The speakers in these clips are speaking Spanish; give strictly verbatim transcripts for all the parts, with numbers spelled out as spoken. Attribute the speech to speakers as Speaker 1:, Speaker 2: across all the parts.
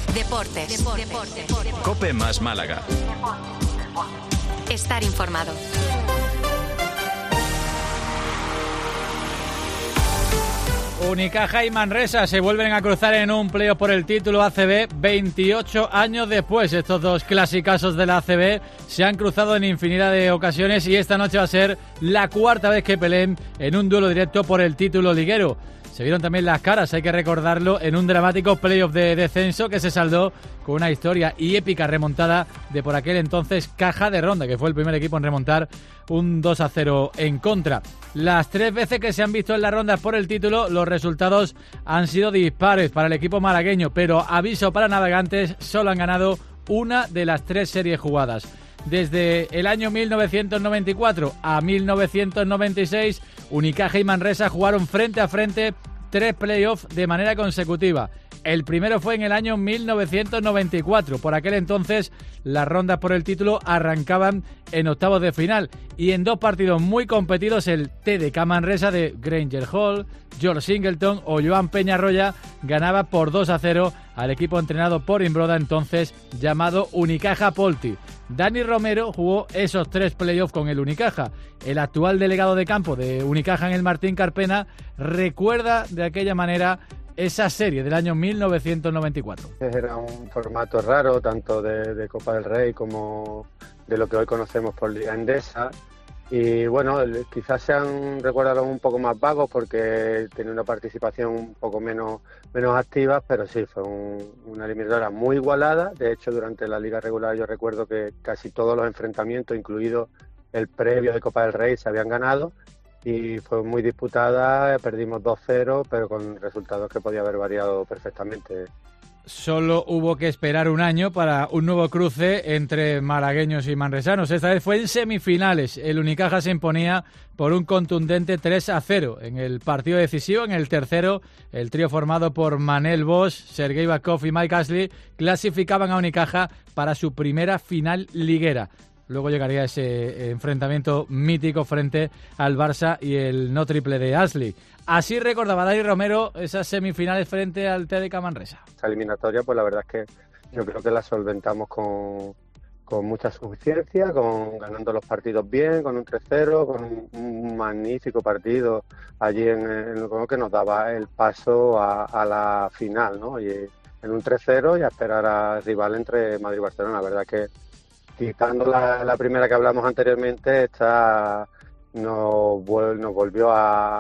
Speaker 1: Deportes. Deportes. Deportes.
Speaker 2: COPE más Málaga.
Speaker 1: Estar informado.
Speaker 3: Unicaja y Manresa se vuelven a cruzar en un playoff por el título A C B veintiocho años después. Estos dos clasicazos de la A C B se han cruzado en infinidad de ocasiones y esta noche va a ser la cuarta vez que peleen en un duelo directo por el título liguero. Se vieron también las caras, hay que recordarlo, en un dramático playoff de descenso que se saldó con una historia y épica remontada de por aquel entonces Caja de Ronda, que fue el primer equipo en remontar un dos a cero en contra. Las tres veces que se han visto en las rondas por el título, los resultados han sido dispares para el equipo malagueño, pero aviso para navegantes, solo han ganado una de las tres series jugadas. Desde el año mil novecientos noventa y cuatro a mil novecientos noventa y seis, Unicaja y Manresa jugaron frente a frente tres playoffs de manera consecutiva. El primero fue en el año mil novecientos noventa y cuatro. Por aquel entonces, las rondas por el título arrancaban en octavos de final y en dos partidos muy competidos, el T D K Manresa de Granger Hall, George Singleton o Joan Peñarroya ganaba por dos a cero al equipo entrenado por Imbroda, entonces llamado Unicaja Polti. Dani Romero jugó esos tres playoffs con el Unicaja. El actual delegado de campo de Unicaja en el Martín Carpena recuerda de aquella manera esa serie del año mil novecientos noventa y cuatro.
Speaker 4: Era un formato raro, tanto de, de Copa del Rey como de lo que hoy conocemos por Liga Endesa. Y bueno, quizás sean recuerdos un poco más vagos porque tenía una participación un poco menos, menos activa, pero sí, fue un, una eliminatoria muy igualada. De hecho, durante la liga regular yo recuerdo que casi todos los enfrentamientos, incluido el previo de Copa del Rey, se habían ganado. Y fue muy disputada, perdimos dos cero, pero con resultados que podía haber variado perfectamente.
Speaker 3: Solo hubo que esperar un año para un nuevo cruce entre malagueños y manresanos. Esta vez fue en semifinales. El Unicaja se imponía por un contundente tres a cero en el partido decisivo. En el tercero, el trío formado por Manel Bosch, Sergei Bakov y Mike Ashley clasificaban a Unicaja para su primera final liguera. Luego llegaría ese enfrentamiento mítico frente al Barça y el no triple de Ashley. Así recordaba Dani Romero esas semifinales frente al T D K Manresa.
Speaker 4: Esta eliminatoria, pues la verdad es que yo creo que la solventamos con, con mucha suficiencia, con ganando los partidos bien, con un tres cero, con un, un magnífico partido allí en, en lo que nos daba el paso a, a la final, ¿no? Y en un tres cero y a esperar al rival entre Madrid y Barcelona. La verdad que quitando la, la primera que hablamos anteriormente, esta nos, nos volvió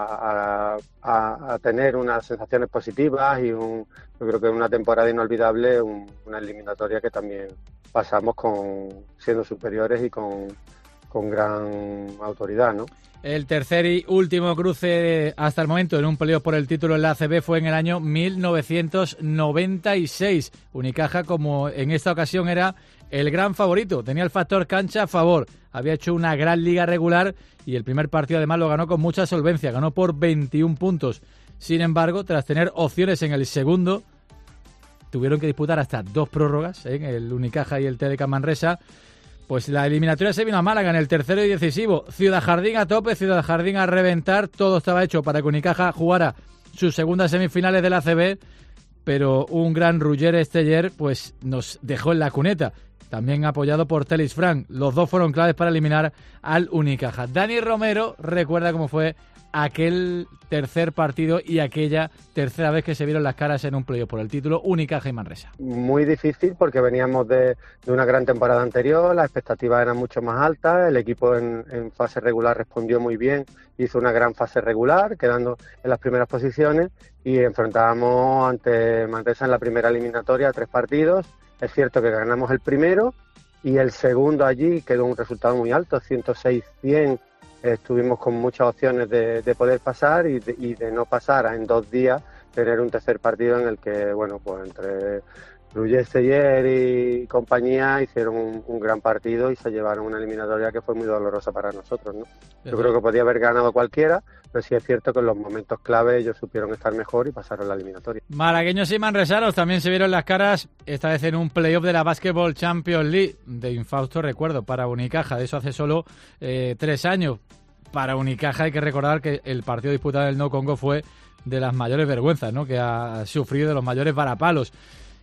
Speaker 4: a, a, a tener unas sensaciones positivas y un, yo creo que una temporada inolvidable, un, una eliminatoria que también pasamos con siendo superiores y con, con gran autoridad, ¿no?
Speaker 3: El tercer y último cruce hasta el momento en un playoff por el título en la A C B fue en el año mil novecientos noventa y seis. Unicaja, como en esta ocasión era el gran favorito, tenía el factor cancha a favor, había hecho una gran liga regular y el primer partido además lo ganó con mucha solvencia, ganó por veintiún puntos. Sin embargo, tras tener opciones en el segundo, tuvieron que disputar hasta dos prórrogas, ¿eh? El Unicaja y el T D K Manresa. Pues la eliminatoria se vino a Málaga en el tercero y decisivo. Ciudad Jardín a tope, Ciudad Jardín a reventar. Todo estaba hecho para que Unicaja jugara sus segundas semifinales de la A C B, pero un gran Roger Esteller pues nos dejó en la cuneta. También apoyado por Telis Frank. Los dos fueron claves para eliminar al Unicaja. Dani Romero recuerda cómo fue aquel tercer partido y aquella tercera vez que se vieron las caras en un playoff por el título Unicaja y Manresa.
Speaker 4: Muy difícil porque veníamos de, de una gran temporada anterior, las expectativas eran mucho más altas, el equipo en, en fase regular respondió muy bien, hizo una gran fase regular, quedando en las primeras posiciones y enfrentábamos ante Manresa en la primera eliminatoria tres partidos. Es cierto que ganamos el primero y el segundo allí quedó un resultado muy alto, ciento seis cien. Estuvimos con muchas opciones de, de poder pasar y de, y de no pasar a en dos días tener un tercer partido en el que, bueno, pues entre Roger Esteller y compañía hicieron un, un gran partido y se llevaron una eliminatoria que fue muy dolorosa para nosotros, ¿no? Yo creo que podía haber ganado cualquiera, pero sí es cierto que en los momentos clave ellos supieron estar mejor y pasaron la eliminatoria.
Speaker 3: Malagueños y manresanos también se vieron las caras, esta vez en un playoff de la Basketball Champions League, de infausto recuerdo para Unicaja, de eso hace solo eh, tres años. Para Unicaja hay que recordar que el partido disputado en el No Congo fue de las mayores vergüenzas, ¿no?, que ha sufrido, de los mayores varapalos.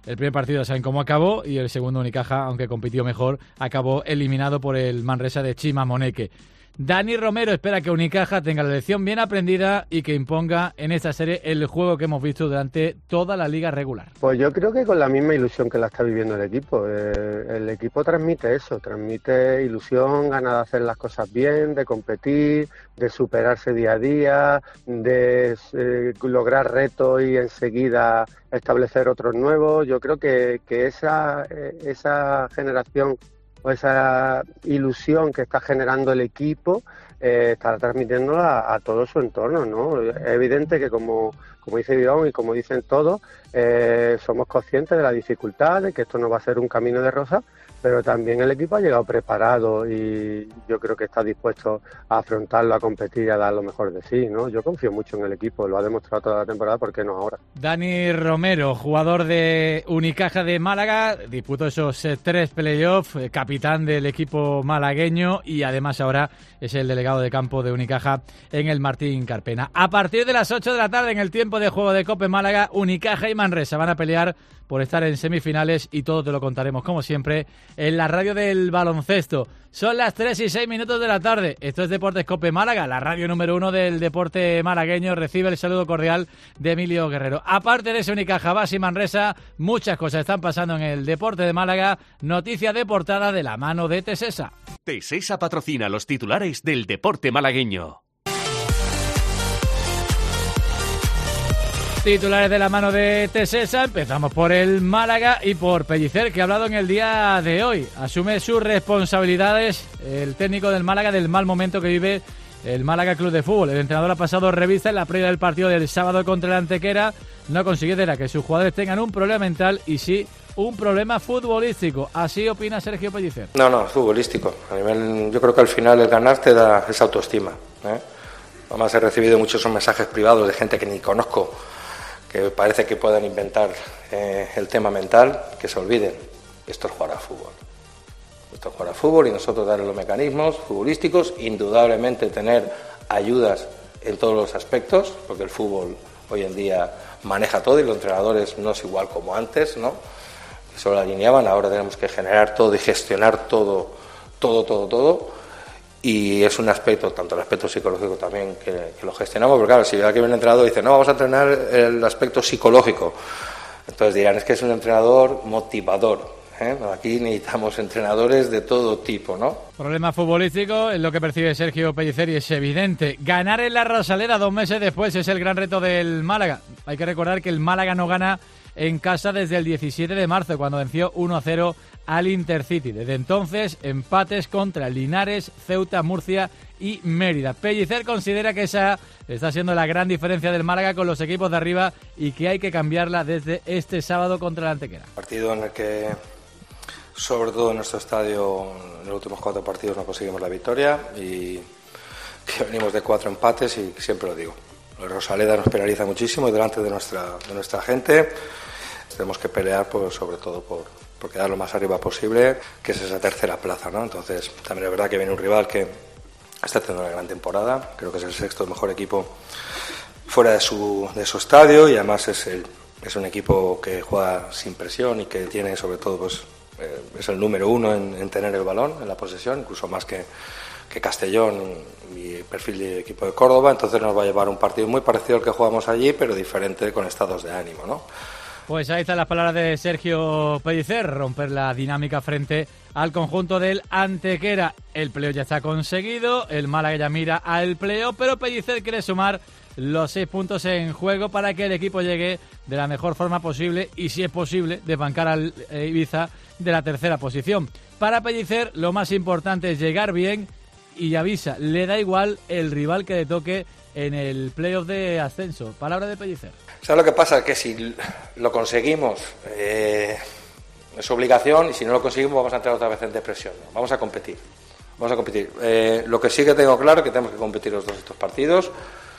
Speaker 3: El primer partido saben cómo acabó y el segundo Unicaja, aunque compitió mejor, acabó eliminado por el Manresa de Chima Moneke. Dani Romero espera que Unicaja tenga la lección bien aprendida y que imponga en esta serie el juego que hemos visto durante toda la liga regular.
Speaker 4: Pues yo creo que con la misma ilusión que la está viviendo el equipo. Eh, el equipo transmite eso, transmite ilusión, ganas de hacer las cosas bien, de competir, de superarse día a día, de eh, lograr retos y enseguida establecer otros nuevos. Yo creo que, que esa, eh, esa generación o esa ilusión que está generando el equipo eh, está transmitiéndola a, a todo su entorno, ¿no? Es evidente que como, como dice Iván y como dicen todos, eh, somos conscientes de la dificultad, de que esto no va a ser un camino de rosa, pero también el equipo ha llegado preparado y yo creo que está dispuesto a afrontarlo, a competir y a dar lo mejor de sí, ¿no? Yo confío mucho en el equipo, lo ha demostrado toda la temporada, ¿por qué no ahora?
Speaker 3: Dani Romero, jugador de Unicaja de Málaga, disputó esos eh, tres playoffs, eh, capitán del equipo malagueño y además ahora es el delegado de campo de Unicaja en el Martín Carpena. A partir de las ocho de la tarde en el tiempo de juego de Copa Málaga, Unicaja y Manresa van a pelear por estar en semifinales y todo te lo contaremos como siempre en la radio del baloncesto. Son las tres y seis minutos de la tarde. Esto es Deportes Cope Málaga, la radio número uno del deporte malagueño. Recibe el saludo cordial de Emilio Guerrero. Aparte de ese Unicaja, Bas y Manresa, muchas cosas están pasando en el deporte de Málaga. Noticia de portada de la mano de Tesesa.
Speaker 2: Tesesa patrocina los titulares del deporte malagueño.
Speaker 3: Titulares de la mano de Tesesa, empezamos por el Málaga y por Pellicer, que ha hablado en el día de hoy. Asume sus responsabilidades el técnico del Málaga del mal momento que vive el Málaga Club de Fútbol. El entrenador ha pasado revista en la previa del partido del sábado contra el Antequera. No considera que sus jugadores tengan un problema mental y sí un problema futbolístico. Así opina Sergio Pellicer.
Speaker 5: No, no, futbolístico. A nivel, yo creo que al final el ganar te da esa autoestima, ¿eh? Además he recibido muchos mensajes privados de gente que ni conozco, que parece que puedan inventar eh, el tema mental, que se olviden. Esto es jugar a fútbol. Esto es jugar a fútbol y nosotros darle los mecanismos futbolísticos, indudablemente tener ayudas en todos los aspectos, porque el fútbol hoy en día maneja todo y los entrenadores no es igual como antes, ¿no? Que solo alineaban, ahora tenemos que generar todo y gestionar todo, todo, todo, todo. Y es un aspecto, tanto el aspecto psicológico también, que, que lo gestionamos, porque claro, si aquí viene el entrenador y dice, no, vamos a entrenar el aspecto psicológico, entonces dirán, es que es un entrenador motivador, ¿eh? Aquí necesitamos entrenadores de todo tipo, ¿no?
Speaker 3: Problema futbolístico es lo que percibe Sergio Pellicer y es evidente. Ganar en la Rosaleda dos meses después es el gran reto del Málaga. Hay que recordar que el Málaga no gana en casa desde el diecisiete de marzo, cuando venció uno a cero al Intercity. Desde entonces, empates contra Linares, Ceuta, Murcia y Mérida. Pellicer considera que esa está siendo la gran diferencia del Málaga con los equipos de arriba y que hay que cambiarla desde este sábado contra el Antequera.
Speaker 5: Partido en el que, sobre todo en nuestro estadio, en los últimos cuatro partidos no conseguimos la victoria y que venimos de cuatro empates y siempre lo digo. La Rosaleda nos penaliza muchísimo delante de nuestra, de nuestra gente. Tenemos que pelear por, sobre todo por, por quedar lo más arriba posible, que es esa tercera plaza, ¿no? Entonces, también es verdad que viene un rival que está teniendo una gran temporada, creo que es el sexto mejor equipo fuera de su, de su estadio y además es, el, es un equipo que juega sin presión y que tiene sobre todo, pues, eh, es el número uno en, en tener el balón, en la posesión, incluso más que, que Castellón y el perfil de equipo de Córdoba, entonces nos va a llevar un partido muy parecido al que jugamos allí, pero diferente con estados de ánimo, ¿no?
Speaker 3: Pues ahí están las palabras de Sergio Pellicer, romper la dinámica frente al conjunto del Antequera. El playoff ya está conseguido, el Málaga ya mira al playoff, pero Pellicer quiere sumar los seis puntos en juego para que el equipo llegue de la mejor forma posible y, si es posible, desbancar al Ibiza de la tercera posición. Para Pellicer lo más importante es llegar bien y avisa, le da igual el rival que le toque en el playoff de ascenso. Palabra de Pellicer.
Speaker 5: ¿Sabes lo que pasa? Que si lo conseguimos eh, es obligación y si no lo conseguimos vamos a entrar otra vez en depresión, ¿no? Vamos a competir, vamos a competir. Eh, lo que sí que tengo claro es que tenemos que competir los dos estos partidos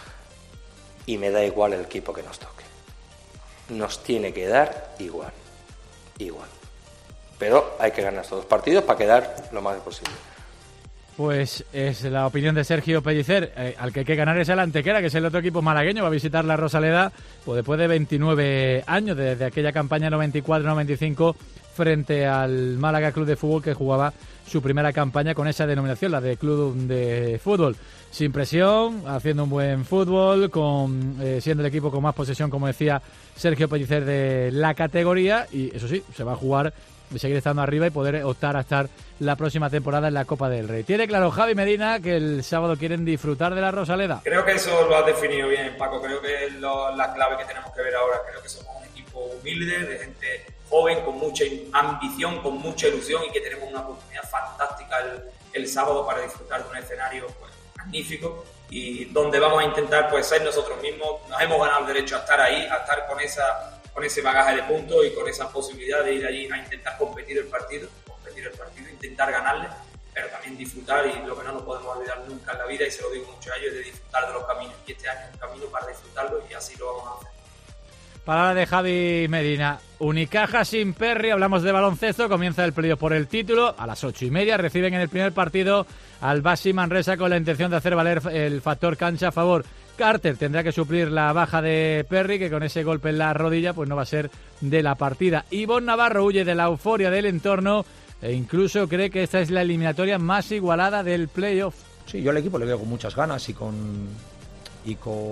Speaker 5: y me da igual el equipo que nos toque. Nos tiene que dar igual, igual. Pero hay que ganar estos dos partidos para quedar lo más posible.
Speaker 3: Pues es la opinión de Sergio Pellicer, eh, al que hay que ganar es el Antequera, que es el otro equipo malagueño, va a visitar la Rosaleda pues después de veintinueve años, desde aquella campaña noventa y cuatro noventa y cinco frente al Málaga Club de Fútbol, que jugaba su primera campaña con esa denominación, la de Club de Fútbol. Sin presión, haciendo un buen fútbol, con eh, siendo el equipo con más posesión, como decía Sergio Pellicer, de la categoría, y eso sí, se va a jugar de seguir estando arriba y poder optar a estar la próxima temporada en la Copa del Rey. Tiene claro Javi Medina que el sábado quieren disfrutar de la Rosaleda.
Speaker 6: Creo que eso lo has definido bien, Paco. Creo que es lo, la clave que tenemos que ver ahora. Creo que somos un equipo humilde, de gente joven, con mucha ambición, con mucha ilusión, y que tenemos una oportunidad fantástica el, el sábado para disfrutar de un escenario pues, magnífico, y donde vamos a intentar pues ser nosotros mismos. Nos hemos ganado el derecho a estar ahí, a estar con esa con ese bagaje de puntos y con esa posibilidad de ir allí a intentar competir el partido, competir el partido, intentar ganarle, pero también disfrutar, y lo que no nos podemos olvidar nunca en la vida, y se lo digo mucho a ellos, es de disfrutar de los caminos, y este año es un camino para disfrutarlo, y así lo vamos a hacer.
Speaker 3: Palabra de Javi Medina. Unicaja sin Perry, hablamos de baloncesto, comienza el playoff por el título, a las ocho y media reciben en el primer partido al Baxi Manresa con la intención de hacer valer el factor cancha a favor. Carter tendrá que suplir la baja de Perry, que con ese golpe en la rodilla pues no va a ser de la partida. Ivonne Navarro huye de la euforia del entorno e incluso cree que esta es la eliminatoria más igualada del playoff.
Speaker 7: Sí, yo al equipo le veo con muchas ganas y con, y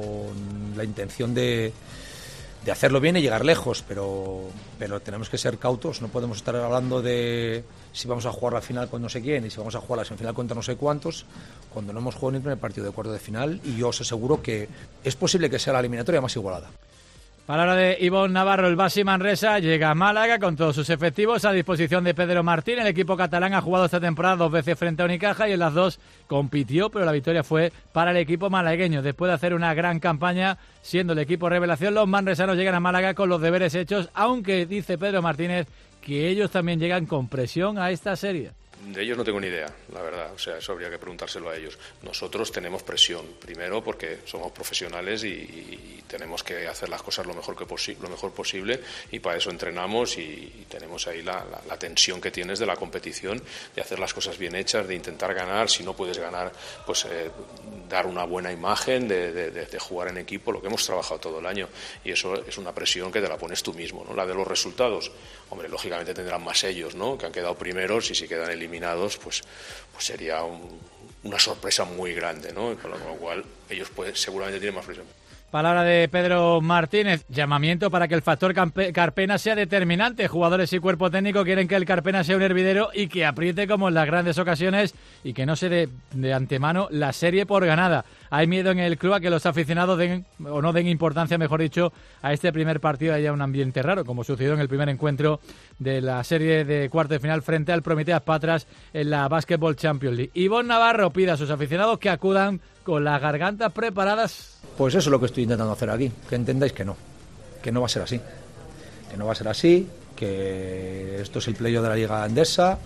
Speaker 7: con la intención de, de hacerlo bien y llegar lejos, pero, pero tenemos que ser cautos, no podemos estar hablando de si vamos a jugar la final con no sé quién y si vamos a jugar la semifinal contra no sé cuántos, cuando no hemos jugado ni en el partido de cuarto de final, y yo os aseguro que es posible que sea la eliminatoria más igualada.
Speaker 3: Palabra de Ivonne Navarro. El Baxi Manresa llega a Málaga con todos sus efectivos a disposición de Pedro Martín. El equipo catalán ha jugado esta temporada dos veces frente a Unicaja y en las dos compitió, pero la victoria fue para el equipo malagueño. Después de hacer una gran campaña, siendo el equipo revelación, los manresanos llegan a Málaga con los deberes hechos, aunque dice Pedro Martínez que ellos también llegan con presión a esta serie.
Speaker 8: De ellos no tengo ni idea, la verdad, o sea, eso habría que preguntárselo a ellos. Nosotros tenemos presión, primero porque somos profesionales y, y tenemos que hacer las cosas lo mejor que posi- lo mejor posible, y para eso entrenamos y, y tenemos ahí la, la, la tensión que tienes de la competición, de hacer las cosas bien hechas, de intentar ganar, si no puedes ganar, pues eh, dar una buena imagen, de, de, de, de jugar en equipo, lo que hemos trabajado todo el año, y eso es una presión que te la pones tú mismo, ¿no? La de los resultados, hombre, lógicamente tendrán más ellos, ¿no?, que han quedado primeros, y si quedan eliminados, pues, pues sería un, una sorpresa muy grande, ¿no? Con lo cual ellos pues, seguramente tienen más presión.
Speaker 3: Palabra de Pedro Martínez. Llamamiento para que el factor Carpena sea determinante. Jugadores y cuerpo técnico quieren que el Carpena sea un hervidero y que apriete como en las grandes ocasiones y que no se dé de antemano la serie por ganada. Hay miedo en el club a que los aficionados den o no den importancia, mejor dicho, a este primer partido. Haya un ambiente raro, como sucedió en el primer encuentro de la serie de cuarto de final frente al Prometeas Patras en la Basketball Champions League. Ivonne Navarro pide a sus aficionados que acudan con las gargantas preparadas.
Speaker 7: Pues eso es lo que estoy intentando hacer aquí, que entendáis que no, que no va a ser así, que no va a ser así, que esto es el playoff de la Liga Endesa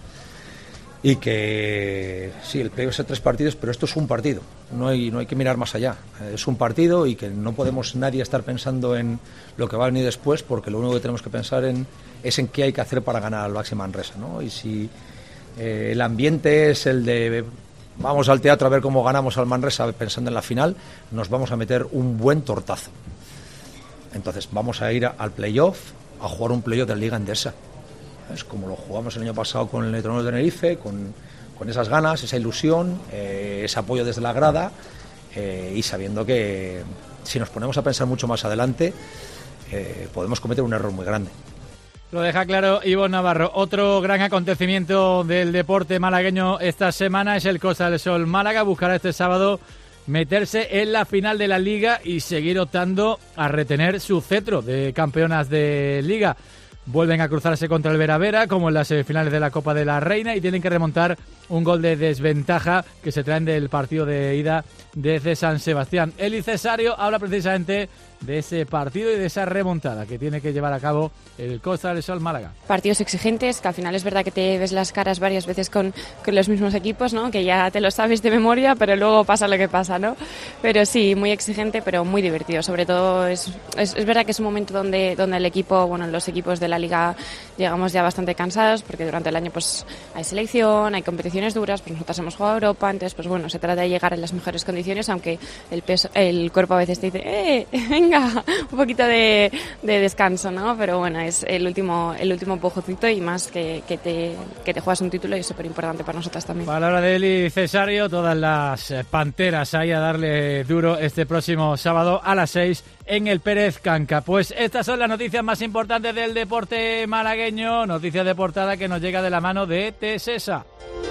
Speaker 7: y que sí, el playoff es de tres partidos, pero esto es un partido, no hay, no hay que mirar más allá, es un partido y que no podemos nadie estar pensando en lo que va a venir después, porque lo único que tenemos que pensar en, es en qué hay que hacer para ganar al Baxi Manresa, ¿no? Y si eh, el ambiente es el de vamos al teatro a ver cómo ganamos al Manresa pensando en la final, nos vamos a meter un buen tortazo. Entonces vamos a ir al playoff, a jugar un playoff de la Liga Endesa. Es como lo jugamos el año pasado con el Neutronos de Tenerife, con, con esas ganas, esa ilusión, eh, ese apoyo desde la grada, eh, y sabiendo que si nos ponemos a pensar mucho más adelante, eh, podemos cometer un error muy grande.
Speaker 3: Lo deja claro Ivonne Navarro. Otro gran acontecimiento del deporte malagueño esta semana es el Costa del Sol Málaga. Buscará este sábado meterse en la final de la Liga y seguir optando a retener su cetro de campeonas de Liga. Vuelven a cruzarse contra el Vera Vera, como en las semifinales de la Copa de la Reina, y tienen que remontar un gol de desventaja que se traen del partido de ida desde San Sebastián. Eli Cesario habla precisamente de ese partido y de esa remontada que tiene que llevar a cabo el Costa del Sol Málaga.
Speaker 9: Partidos exigentes, que al final es verdad que te ves las caras varias veces con, con los mismos equipos, ¿no? Que ya te lo sabes de memoria, pero luego pasa lo que pasa, ¿no? Pero sí, muy exigente, pero muy divertido. Sobre todo es, es, es verdad que es un momento donde, donde el equipo, bueno, los equipos de la Liga llegamos ya bastante cansados, porque durante el año pues hay selección, hay competición condiciones duras, pues nosotros hemos jugado a Europa, entonces pues bueno, se trata de llegar en las mejores condiciones, aunque el peso, el cuerpo a veces te dice, ¡eh, venga! Un poquito de, de descanso, ¿no? Pero bueno, es el último el último empujocito y más que, que, te, que te juegas un título y es súper importante para nosotras también.
Speaker 3: Palabra de Eli Cesario, todas las panteras ahí a darle duro este próximo sábado a las seis en el Pérez Canca. Pues estas son las noticias más importantes del deporte malagueño, noticias de portada que nos llega de la mano de Tesesa.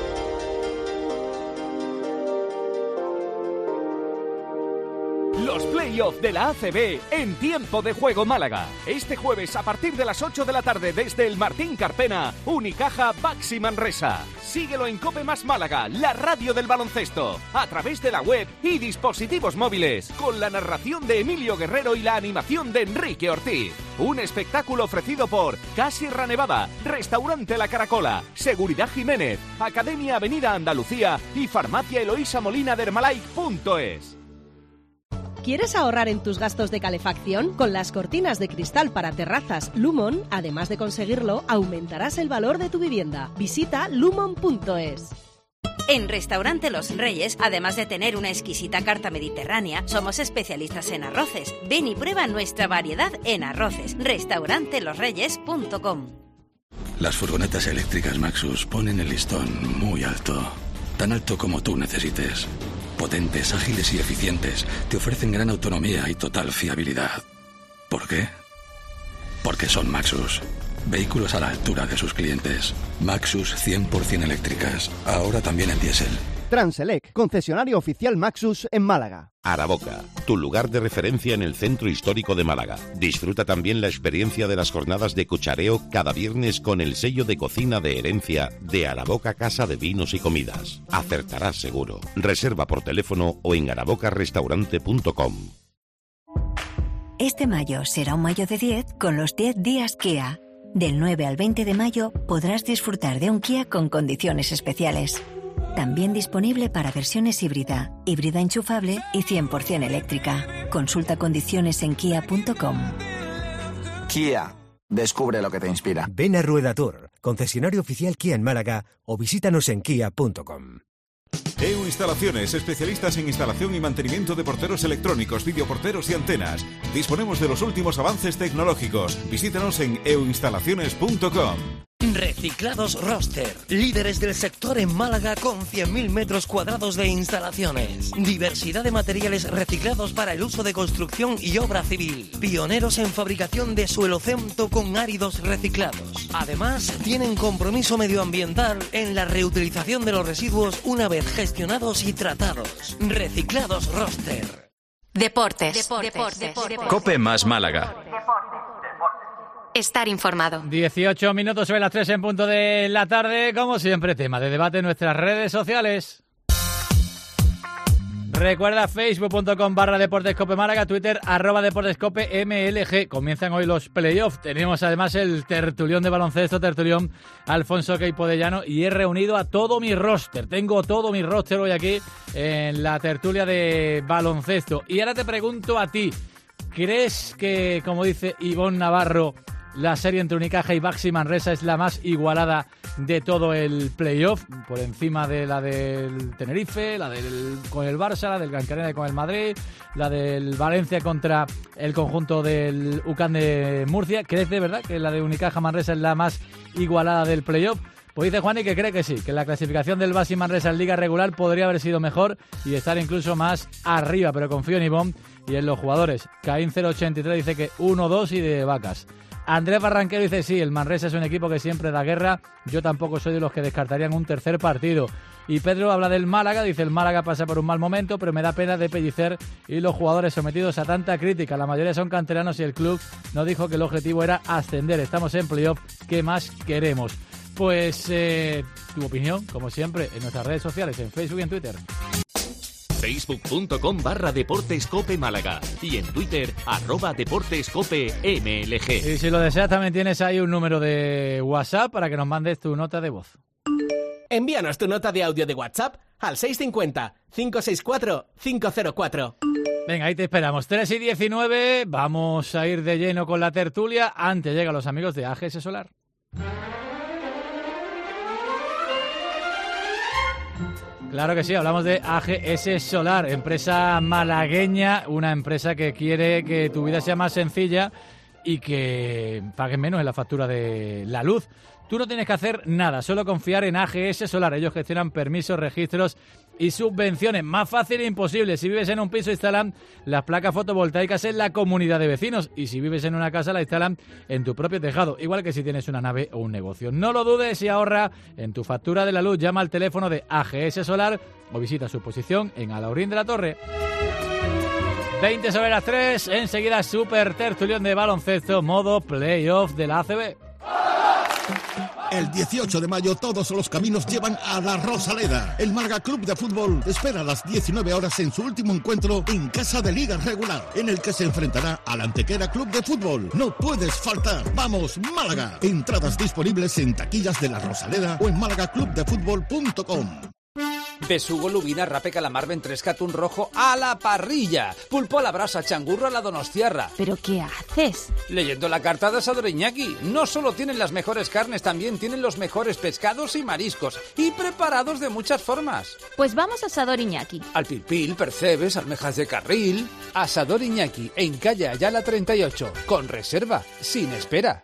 Speaker 2: Los play-off de la A C B en Tiempo de Juego Málaga. Este jueves a partir de las ocho de la tarde desde el Martín Carpena, Unicaja Baxi Manresa. Síguelo en Cope Más Málaga, la radio del baloncesto, a través de la web y dispositivos móviles, con la narración de Emilio Guerrero y la animación de Enrique Ortiz. Un espectáculo ofrecido por Casirra Nevada, Restaurante La Caracola, Seguridad Jiménez, Academia Avenida Andalucía y Farmacia Eloísa Molina de Hermalay punto es.
Speaker 10: ¿Quieres ahorrar en tus gastos de calefacción? Con las cortinas de cristal para terrazas Lumon, además de conseguirlo, aumentarás el valor de tu vivienda. Visita lumon punto es.
Speaker 1: En Restaurante Los Reyes, además de tener una exquisita carta mediterránea, somos especialistas en arroces. Ven y prueba nuestra variedad en arroces. restaurante los reyes punto com.
Speaker 11: Las furgonetas eléctricas Maxus ponen el listón muy alto. Tan alto como tú necesites. Potentes, ágiles y eficientes, te ofrecen gran autonomía y total fiabilidad. ¿Por qué? Porque son Maxus. Vehículos a la altura de sus clientes. Maxus cien por ciento eléctricas, ahora también en diésel.
Speaker 12: Transelec, concesionario oficial Maxus en Málaga.
Speaker 13: Aravoca, tu lugar de referencia en el centro histórico de Málaga. Disfruta también la experiencia de las jornadas de cuchareo cada viernes con el sello de cocina de herencia de Aravoca Casa de Vinos y Comidas. Acertarás seguro. Reserva por teléfono o en aravoca restaurante punto com.
Speaker 14: Este mayo será un mayo de diez con los diez días Kia. Del nueve al veinte de mayo podrás disfrutar de un Kia con condiciones especiales. También disponible para versiones híbrida, híbrida enchufable y cien por ciento eléctrica. Consulta condiciones en kia punto com.
Speaker 15: Kia. Descubre lo que te inspira.
Speaker 16: Ven a Rueda Tour, concesionario oficial Kia en Málaga, o visítanos en kia punto com.
Speaker 17: E U Instalaciones, especialistas en instalación y mantenimiento de porteros electrónicos, videoporteros y antenas. Disponemos de los últimos avances tecnológicos. Visítanos en e u instalaciones punto com.
Speaker 18: Reciclados Roster, líderes del sector en Málaga con cien mil metros cuadrados de instalaciones. Diversidad de materiales reciclados para el uso de construcción y obra civil. Pioneros en fabricación de suelo cemento con áridos reciclados. Además, tienen compromiso medioambiental en la reutilización de los residuos una vez gestionados y tratados. Reciclados Roster.
Speaker 1: Deportes. Deportes. Deportes. Deportes.
Speaker 19: Cope Más Málaga.
Speaker 1: Estar informado.
Speaker 3: dieciocho minutos sobre las tres en punto de la tarde. Como siempre, tema de debate en nuestras redes sociales. Recuerda facebook punto com barra Deportescope Málaga, Twitter arroba Deportescope M L G. Comienzan hoy los playoffs. Tenemos además el tertulión de baloncesto, tertulión Alfonso Queipodellano, y he reunido a todo mi roster. Tengo todo mi roster hoy aquí en la tertulia de baloncesto. Y ahora te pregunto a ti, ¿crees que, como dice Ivonne Navarro, la serie entre Unicaja y Baxi Manresa es la más igualada de todo el playoff, por encima de la del Tenerife, la del con el Barça, la del Gran Canaria con el Madrid, la del Valencia contra el conjunto del U C A M de Murcia? ¿Crees de verdad que la de Unicaja Manresa es la más igualada del playoff? Pues dice Juani que cree que sí, que la clasificación del Baxi Manresa en Liga regular podría haber sido mejor y estar incluso más arriba, pero confío en Ivonne y en los jugadores. Caín cero ochenta y tres dice que uno dos y de vacas. Andrés Barranquero dice sí, el Manresa es un equipo que siempre da guerra, yo tampoco soy de los que descartarían un tercer partido. Y Pedro habla del Málaga, dice el Málaga pasa por un mal momento, pero me da pena de Pellicer y los jugadores sometidos a tanta crítica. La mayoría son canteranos y el club nos dijo que el objetivo era ascender. Estamos en playoff, ¿qué más queremos? Pues eh, tu opinión, como siempre, en nuestras redes sociales, en Facebook y en Twitter.
Speaker 2: facebook punto com barra Deportescope Málaga y en Twitter arroba Deportescope M L G.
Speaker 3: Y si lo deseas también tienes ahí un número de WhatsApp para que nos mandes tu nota de voz.
Speaker 20: Envíanos tu nota de audio de WhatsApp al seis cinco cero, cinco seis cuatro, cinco cero cuatro.
Speaker 3: Venga, ahí te esperamos. tres y diecinueve, vamos a ir de lleno con la tertulia. Antes llegan los amigos de A G S Solar. Claro que sí, hablamos de A G S Solar, empresa malagueña, una empresa que quiere que tu vida sea más sencilla y que pagues menos en la factura de la luz. Tú no tienes que hacer nada, solo confiar en A G S Solar. Ellos gestionan permisos, registros y subvenciones. Más fácil e imposible. Si vives en un piso, instalan las placas fotovoltaicas en la comunidad de vecinos. Y si vives en una casa, la instalan en tu propio tejado. Igual que si tienes una nave o un negocio. No lo dudes y ahorra en tu factura de la luz. Llama al teléfono de A G S Solar o visita su exposición en Alaurín de la Torre. veinte sobre las tres. Enseguida, super tertulión de baloncesto, modo playoff de la A C B.
Speaker 19: El dieciocho de mayo todos los caminos llevan a la Rosaleda. El Málaga Club de Fútbol espera a las diecinueve horas en su último encuentro en casa de liga regular, en el que se enfrentará al Antequera Club de Fútbol. No puedes faltar. ¡Vamos, Málaga! Entradas disponibles en taquillas de la Rosaleda o en málaga club de fútbol punto com.
Speaker 21: Besugo, lubina, rape, calamar, ventresca, atún rojo a la parrilla. Pulpo a la brasa, changurro a la donostiarra.
Speaker 22: ¿Pero qué haces?
Speaker 21: Leyendo la carta de Asador Iñaki. No solo tienen las mejores carnes, también tienen los mejores pescados y mariscos. Y preparados de muchas formas.
Speaker 22: Pues vamos a Asador Iñaki.
Speaker 21: Al pilpil, percebes, almejas de carril. Asador Iñaki, en calle Ayala treinta y ocho. Con reserva, sin espera.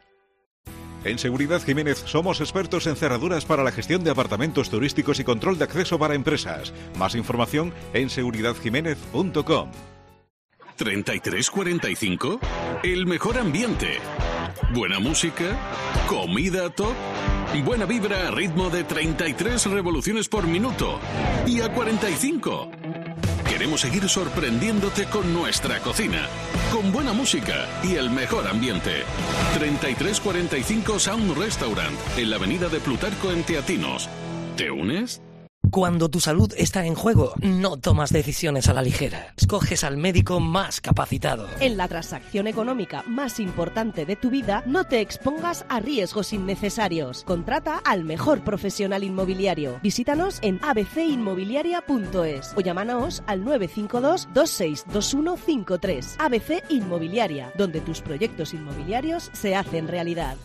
Speaker 17: En Seguridad Jiménez somos expertos en cerraduras para la gestión de apartamentos turísticos y control de acceso para empresas. Más información en seguridad jiménez punto com.
Speaker 11: ¿treinta y tres cuarenta y cinco? El mejor ambiente. Buena música. Comida top. Buena vibra a ritmo de treinta y tres revoluciones por minuto. Y a cuarenta y cinco. Queremos seguir sorprendiéndote con nuestra cocina, con buena música y el mejor ambiente. treinta y tres cuarenta y cinco Sound Restaurant, en la avenida de Plutarco en Teatinos. ¿Te unes?
Speaker 18: Cuando tu salud está en juego, no tomas decisiones a la ligera. Escoges al médico más capacitado.
Speaker 10: En la transacción económica más importante de tu vida, no te expongas a riesgos innecesarios. Contrata al mejor profesional inmobiliario. Visítanos en a b c inmobiliaria punto es o llámanos al nueve cinco dos, dos seis dos uno cinco tres. A B C Inmobiliaria, donde tus proyectos inmobiliarios se hacen realidad.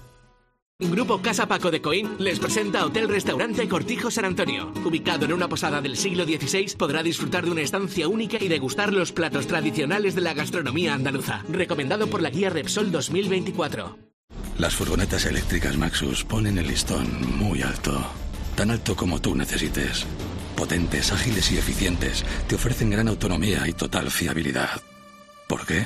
Speaker 20: Grupo Casa Paco de Coín les presenta Hotel Restaurante Cortijo San Antonio. Ubicado en una posada del siglo dieciséis, podrá disfrutar de una estancia única y degustar los platos tradicionales de la gastronomía andaluza. Recomendado por la guía Repsol dos mil veinticuatro.
Speaker 11: Las furgonetas eléctricas Maxus ponen el listón muy alto. Tan alto como tú necesites. Potentes, ágiles y eficientes. Te ofrecen gran autonomía y total fiabilidad. ¿Por qué?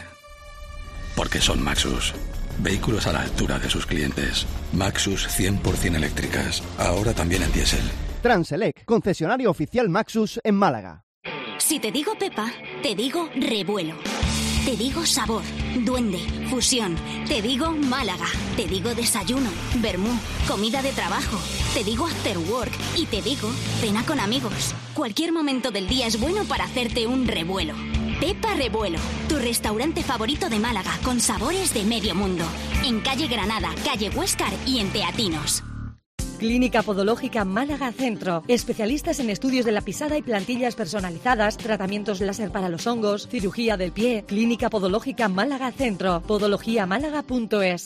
Speaker 11: Porque son Maxus. Vehículos a la altura de sus clientes. Maxus cien por ciento eléctricas. Ahora también en diésel.
Speaker 12: Transelec, concesionario oficial Maxus en Málaga.
Speaker 23: Si te digo Pepa, te digo revuelo. Te digo sabor, duende, fusión. Te digo Málaga. Te digo desayuno, vermú, comida de trabajo. Te digo after work y te digo cena con amigos. Cualquier momento del día es bueno para hacerte un revuelo. Pepa Revuelo, tu restaurante favorito de Málaga, con sabores de medio mundo. En calle Granada, calle Huéscar y en Teatinos.
Speaker 24: Clínica Podológica Málaga Centro. Especialistas en estudios de la pisada y plantillas personalizadas, tratamientos láser para los hongos, cirugía del pie. Clínica Podológica Málaga Centro. podología málaga punto es.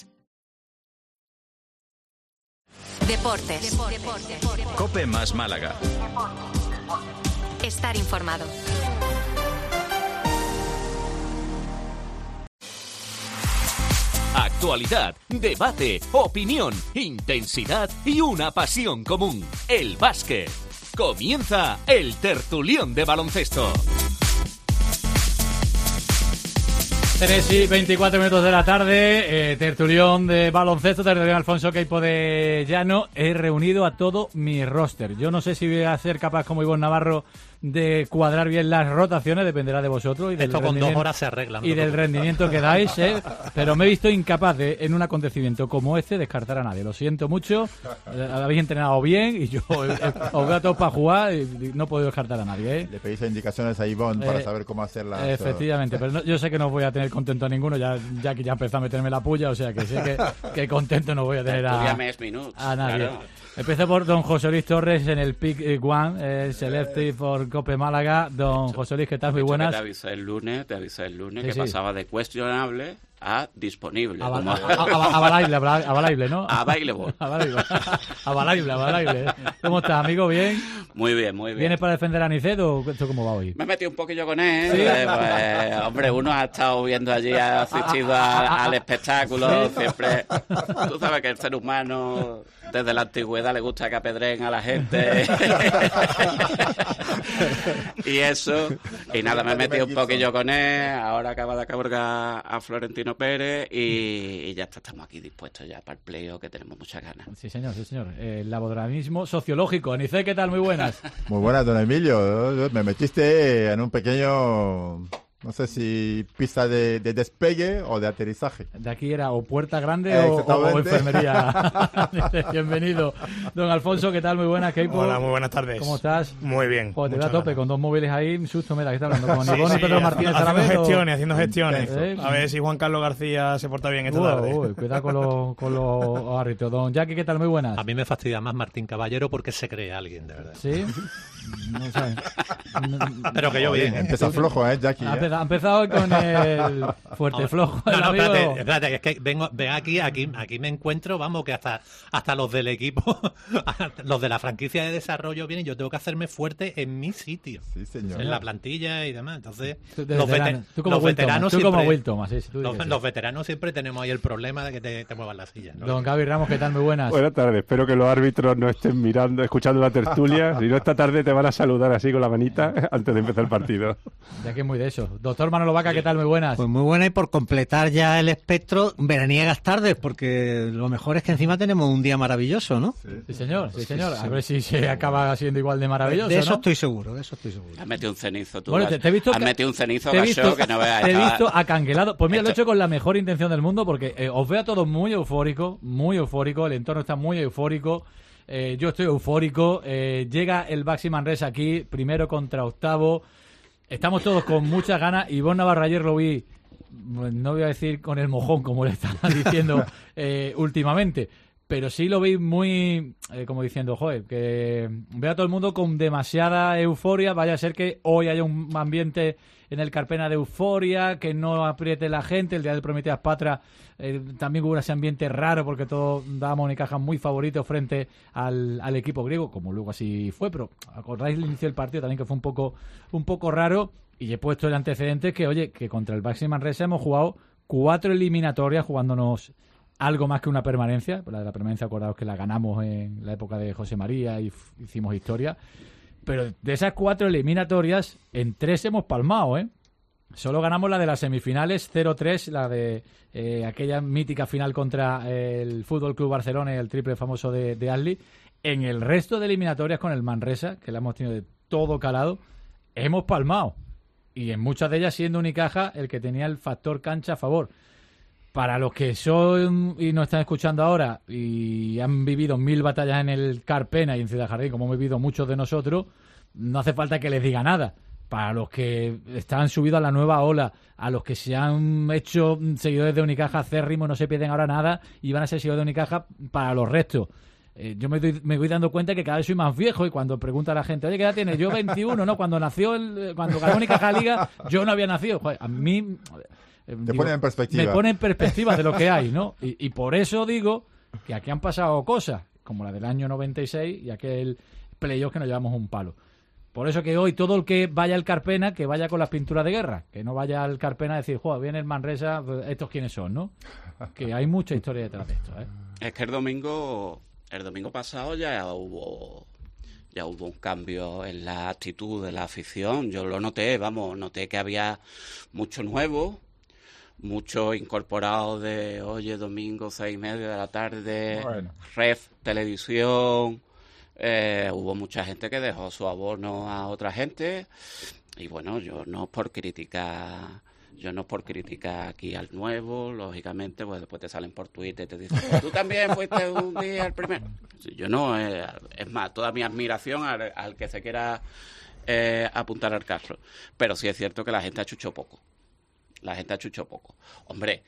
Speaker 25: Deportes.
Speaker 26: Cope más Málaga.
Speaker 25: Estar informado.
Speaker 2: Actualidad, debate, opinión, intensidad y una pasión común. El básquet. Comienza el tertulión de baloncesto.
Speaker 3: tres y veinticuatro minutos de la tarde, eh, tertulión de baloncesto, tertulión Alfonso Queipo de Llano. He reunido a todo mi roster. Yo no sé si voy a ser capaz, como Ivonne Navarro, de cuadrar bien las rotaciones, dependerá de vosotros. Y del
Speaker 27: Esto con dos horas se arregla. No
Speaker 3: y del rendimiento que dais, ¿eh? Pero me he visto incapaz de, en un acontecimiento como este, descartar a nadie. Lo siento mucho, eh, habéis entrenado bien y yo eh, eh, os veo a todos para jugar y no he podido descartar a nadie, ¿eh?
Speaker 28: Le pedís indicaciones a Ivonne eh, para saber cómo hacerlas.
Speaker 3: Efectivamente, pero no, yo sé que no os voy a tener contento a ninguno, ya, ya que ya empezó a meterme la puya, o sea que sé que, que contento no voy a tener a, a nadie. Claro. Empecé por don José Luis Torres en el Pick One, eh, Selective for Cope Málaga. Don José Luis, ¿qué tal? Muy buenas.
Speaker 29: Te avisé el lunes, te avisé el lunes
Speaker 3: sí,
Speaker 29: que
Speaker 3: sí.
Speaker 29: pasaba de cuestionable
Speaker 4: a disponible.
Speaker 3: A,
Speaker 4: como...
Speaker 3: a, a, a, a balaile, a balaile, ¿no?
Speaker 4: A bailable.
Speaker 3: A balaile, a balaile, a balaile. ¿Cómo estás, amigo? ¿Bien?
Speaker 4: Muy bien, muy bien.
Speaker 3: ¿Vienes para defender a Nicet o esto cómo va hoy?
Speaker 4: Me he metido un poquillo con él.
Speaker 3: ¿Sí?
Speaker 4: Eh, pues, hombre, uno ha estado viendo allí, ha asistido a, al espectáculo, ¿sí? Siempre. Tú sabes que el ser humano, desde la antigüedad, le gusta que apedreen a la gente. Y eso. Y nada, me he metido un poquillo con él. Ahora acaba de cabalgar a Florentino Pérez y, y ya está, estamos aquí dispuestos ya para el playoff, que tenemos muchas ganas.
Speaker 3: Sí, señor, sí, señor. El laboralismo sociológico. Anice, ¿qué tal? Muy buenas.
Speaker 28: Muy buenas, don Emilio. Me metiste en un pequeño, no sé si pista de, de despegue o de aterrizaje.
Speaker 3: De aquí era o puerta grande eh, o, o enfermería. Bienvenido. Don Alfonso, ¿qué tal? Muy buenas, Keipo.
Speaker 5: Hola, muy buenas tardes.
Speaker 3: ¿Cómo estás?
Speaker 5: Muy bien.
Speaker 3: Joder, te da a tope con dos móviles ahí, un susto me da. ¿Qué está hablando? Con
Speaker 5: sí,
Speaker 3: Ivonne
Speaker 5: sí,
Speaker 3: y Pedro Martínez
Speaker 5: haciendo,
Speaker 3: haciendo
Speaker 5: gestiones, haciendo gestiones.
Speaker 3: ¿Eh?
Speaker 5: A ver si Juan Carlos García se porta bien esta
Speaker 3: uy,
Speaker 5: tarde.
Speaker 3: Uy, cuidado con los con los árbitros. Don Jackie, ¿qué tal? Muy buenas.
Speaker 6: A mí me fastidia más Martín Caballero porque se cree alguien, de verdad.
Speaker 3: ¿Sí? No sé.
Speaker 6: Pero que yo bien.
Speaker 28: Empieza flojo, ¿eh, Jackie?
Speaker 3: Ha
Speaker 28: ¿eh?
Speaker 3: empezado, ha empezado con el fuerte no, flojo.
Speaker 6: No,
Speaker 3: el
Speaker 6: no,
Speaker 3: amigo...
Speaker 6: espérate, espérate, es que vengo, ven aquí, aquí, aquí me encuentro, vamos, que hasta, hasta los del equipo, los de la franquicia de desarrollo vienen, yo tengo que hacerme fuerte en mi sitio.
Speaker 28: Sí, señor.
Speaker 6: En la plantilla y demás. Entonces,
Speaker 3: tú,
Speaker 6: los, veter,
Speaker 3: tú como
Speaker 6: los veteranos
Speaker 3: tú
Speaker 6: siempre,
Speaker 3: como Will Thomas, sí, tú
Speaker 6: los,
Speaker 3: sí.
Speaker 6: los veteranos siempre tenemos ahí el problema de que te, te muevan las sillas, ¿no?
Speaker 3: Don Gaby Ramos, ¿qué tal? Muy buenas.
Speaker 7: Buenas tardes, espero que los árbitros no estén mirando, escuchando la tertulia, si no esta tarde te van a saludar así con la manita antes de empezar el partido.
Speaker 3: Ya que es muy de eso. Doctor Manolo Vaca, ¿qué tal? Muy buenas.
Speaker 8: Pues muy buena, y por completar ya el espectro, veraniegas tardes, porque lo mejor es que encima tenemos un día maravilloso, ¿no?
Speaker 3: Sí, sí señor, sí, señor. A ver si se acaba siendo igual de maravilloso,
Speaker 8: De eso
Speaker 3: ¿no?
Speaker 8: estoy seguro, de eso estoy seguro.
Speaker 4: Has metido un cenizo, tú.
Speaker 3: Bueno, te, te he visto
Speaker 4: has
Speaker 3: ca-
Speaker 4: metido un cenizo,
Speaker 3: te he
Speaker 4: gacho,
Speaker 3: visto,
Speaker 4: que no veas.
Speaker 3: Te he
Speaker 4: estaba...
Speaker 3: visto acanguelado. Pues mira,
Speaker 4: Esto...
Speaker 3: lo he hecho con la mejor intención del mundo, porque eh, os veo a todos muy eufóricos, muy eufóricos, el entorno está muy eufórico. Eh, yo estoy eufórico. Eh, llega el Baxi Manresa aquí, primero contra octavo. Estamos todos con muchas ganas. Ivonne Navarro ayer lo vi, no voy a decir con el mojón como le estaba diciendo eh, últimamente, pero sí lo vi muy, eh, como diciendo, joder, que veo a todo el mundo con demasiada euforia. Vaya a ser que hoy haya un ambiente en el Carpena de euforia, que no apriete la gente. El día del Prometeas Patra eh, también hubo ese ambiente raro porque todos dábamos Unicaja muy favorito frente al, al equipo griego, como luego así fue, pero acordáis el inicio del partido también que fue un poco, un poco raro. Y he puesto el antecedente que, oye, que contra el Baxi Manresa hemos jugado cuatro eliminatorias jugándonos algo más que una permanencia. La de la permanencia, acordaos que la ganamos en la época de José María y f- hicimos historia. Pero de esas cuatro eliminatorias, en tres hemos palmado, ¿eh? Solo ganamos la de las semifinales, cero tres, la de eh, aquella mítica final contra el Fútbol Club Barcelona y el triple famoso de, de Asli. En el resto de eliminatorias con el Manresa, que la hemos tenido de todo calado, hemos palmado. Y en muchas de ellas siendo Unicaja el que tenía el factor cancha a favor. Para los que son y nos están escuchando ahora y han vivido mil batallas en el Carpena y en Ciudad Jardín, como hemos vivido muchos de nosotros, no hace falta que les diga nada. Para los que están subidos a la nueva ola, a los que se han hecho seguidores de Unicaja acérrimos, no se pierden ahora nada y van a ser seguidores de Unicaja para los restos. Eh, yo me, doy, me voy dando cuenta que cada vez soy más viejo y cuando pregunta a la gente, oye, ¿qué edad tienes? Yo veintiuno, ¿no? Cuando nació, el, cuando ganó Unicaja Liga, yo no había nacido. Joder, a mí...
Speaker 28: Te
Speaker 3: digo,
Speaker 28: pone en perspectiva.
Speaker 3: Me pone en perspectiva de lo que hay, ¿no? Y, y por eso digo que aquí han pasado cosas, como la del año noventa y seis y aquel playoff que nos llevamos un palo. Por eso que hoy todo el que vaya al Carpena, que vaya con las pinturas de guerra, que no vaya al Carpena a decir, joder, viene el Manresa, ¿estos quiénes son, no? Que hay mucha historia detrás de esto, ¿eh?
Speaker 4: Es que el domingo, el domingo pasado ya hubo... Ya hubo un cambio en la actitud de la afición. Yo lo noté, vamos, noté que había mucho nuevo, mucho incorporado de, oye, domingo, seis y media de la tarde, bueno. Ref, televisión. Eh, hubo mucha gente que dejó su abono a otra gente. Y bueno, yo no es por criticar... Yo no es por criticar aquí al nuevo, lógicamente, pues después te salen por Twitter y te dicen, pues tú también fuiste un día el primero. Yo no, eh, es más, toda mi admiración al, al que se quiera eh, apuntar al carro. Pero sí es cierto que la gente achuchó poco. La gente achuchó poco. Hombre,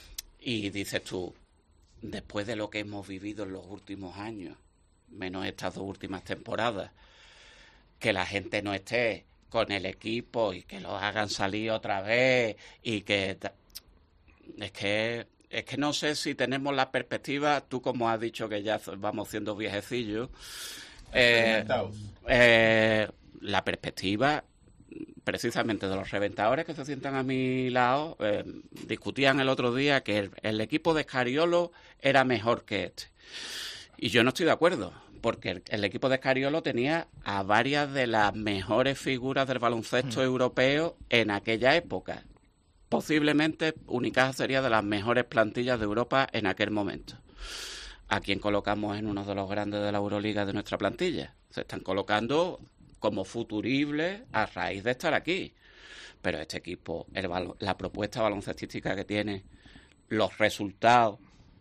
Speaker 4: y dices tú, después de lo que hemos vivido en los últimos años, menos estas dos últimas temporadas, que la gente no esté con el equipo y que lo hagan salir otra vez y que es que es que no sé si tenemos la perspectiva, tú como has dicho que ya vamos siendo viejecillos, eh, eh, la perspectiva precisamente de los reventadores que se sientan a mi lado, eh, discutían el otro día que el, el equipo de Scariolo era mejor que este. Y yo no estoy de acuerdo, porque el, el equipo de Scariolo tenía a varias de las mejores figuras del baloncesto mm. europeo en aquella época. Posiblemente Unicaja sería de las mejores plantillas de Europa en aquel momento. ¿A quién colocamos en uno de los grandes de la Euroliga de nuestra plantilla? Se están colocando como futuribles a raíz de estar aquí. Pero este equipo, el, la propuesta baloncestística que tiene, los resultados,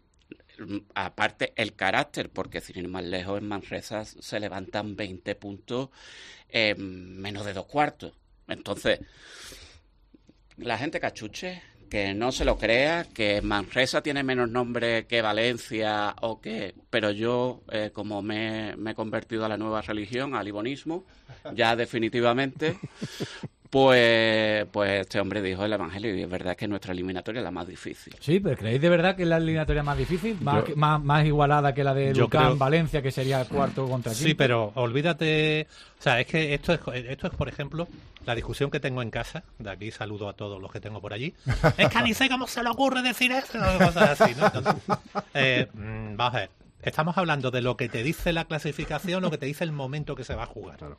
Speaker 4: aparte el carácter, porque sin ir más lejos en Manresa se levantan veinte puntos en menos de dos cuartos. Entonces, la gente cachuche, que no se lo crea, que Manresa tiene menos nombre que Valencia o que... Pero yo, eh, como me, me he convertido a la nueva religión, al ibonismo, ya definitivamente, pues, pues este hombre dijo el Evangelio y es verdad que nuestra eliminatoria es la más difícil.
Speaker 3: Sí, pero ¿creéis de verdad que es la eliminatoria más difícil? Más, yo, más, más igualada que la de Lucán, creo... Valencia, que sería cuarto contra quinto.
Speaker 6: Sí, pero olvídate... O sea, es que esto es, esto es, por ejemplo, la discusión que tengo en casa. De aquí saludo a todos los que tengo por allí. Es que ni sé cómo se le ocurre decir eso. Cosas así, ¿no? Entonces, eh, vamos a ver. Estamos hablando de lo que te dice la clasificación, lo que te dice el momento que se va a jugar. Claro.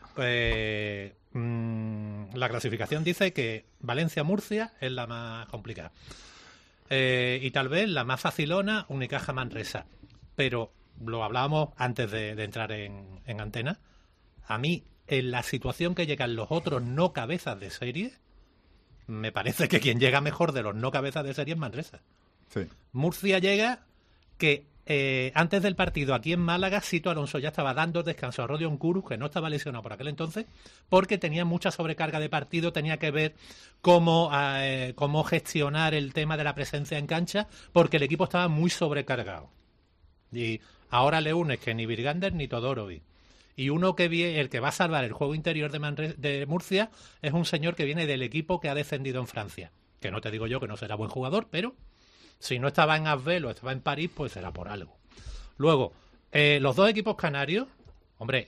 Speaker 6: Eh, mmm, la clasificación dice que Valencia-Murcia es la más complicada. Eh, y tal vez la más facilona, Unicaja-Manresa. Pero lo hablábamos antes de, de entrar en, en antena. A mí, en la situación que llegan los otros no cabezas de serie, me parece que quien llega mejor de los no cabezas de serie es Manresa.
Speaker 28: Sí.
Speaker 6: Murcia llega que eh, antes del partido aquí en Málaga, Sito Alonso ya estaba dando descanso a Rodion Kurus, que no estaba lesionado por aquel entonces, porque tenía mucha sobrecarga de partido, tenía que ver cómo, eh, cómo gestionar el tema de la presencia en cancha, porque el equipo estaba muy sobrecargado. Y ahora le unes que ni Virgander ni Todorovic. Y uno que viene, el que va a salvar el juego interior de, Manre, de Murcia es un señor que viene del equipo que ha descendido en Francia. Que no te digo yo que no será buen jugador, pero si no estaba en Asbel o estaba en París, pues será por algo. Luego, eh, los dos equipos canarios, hombre,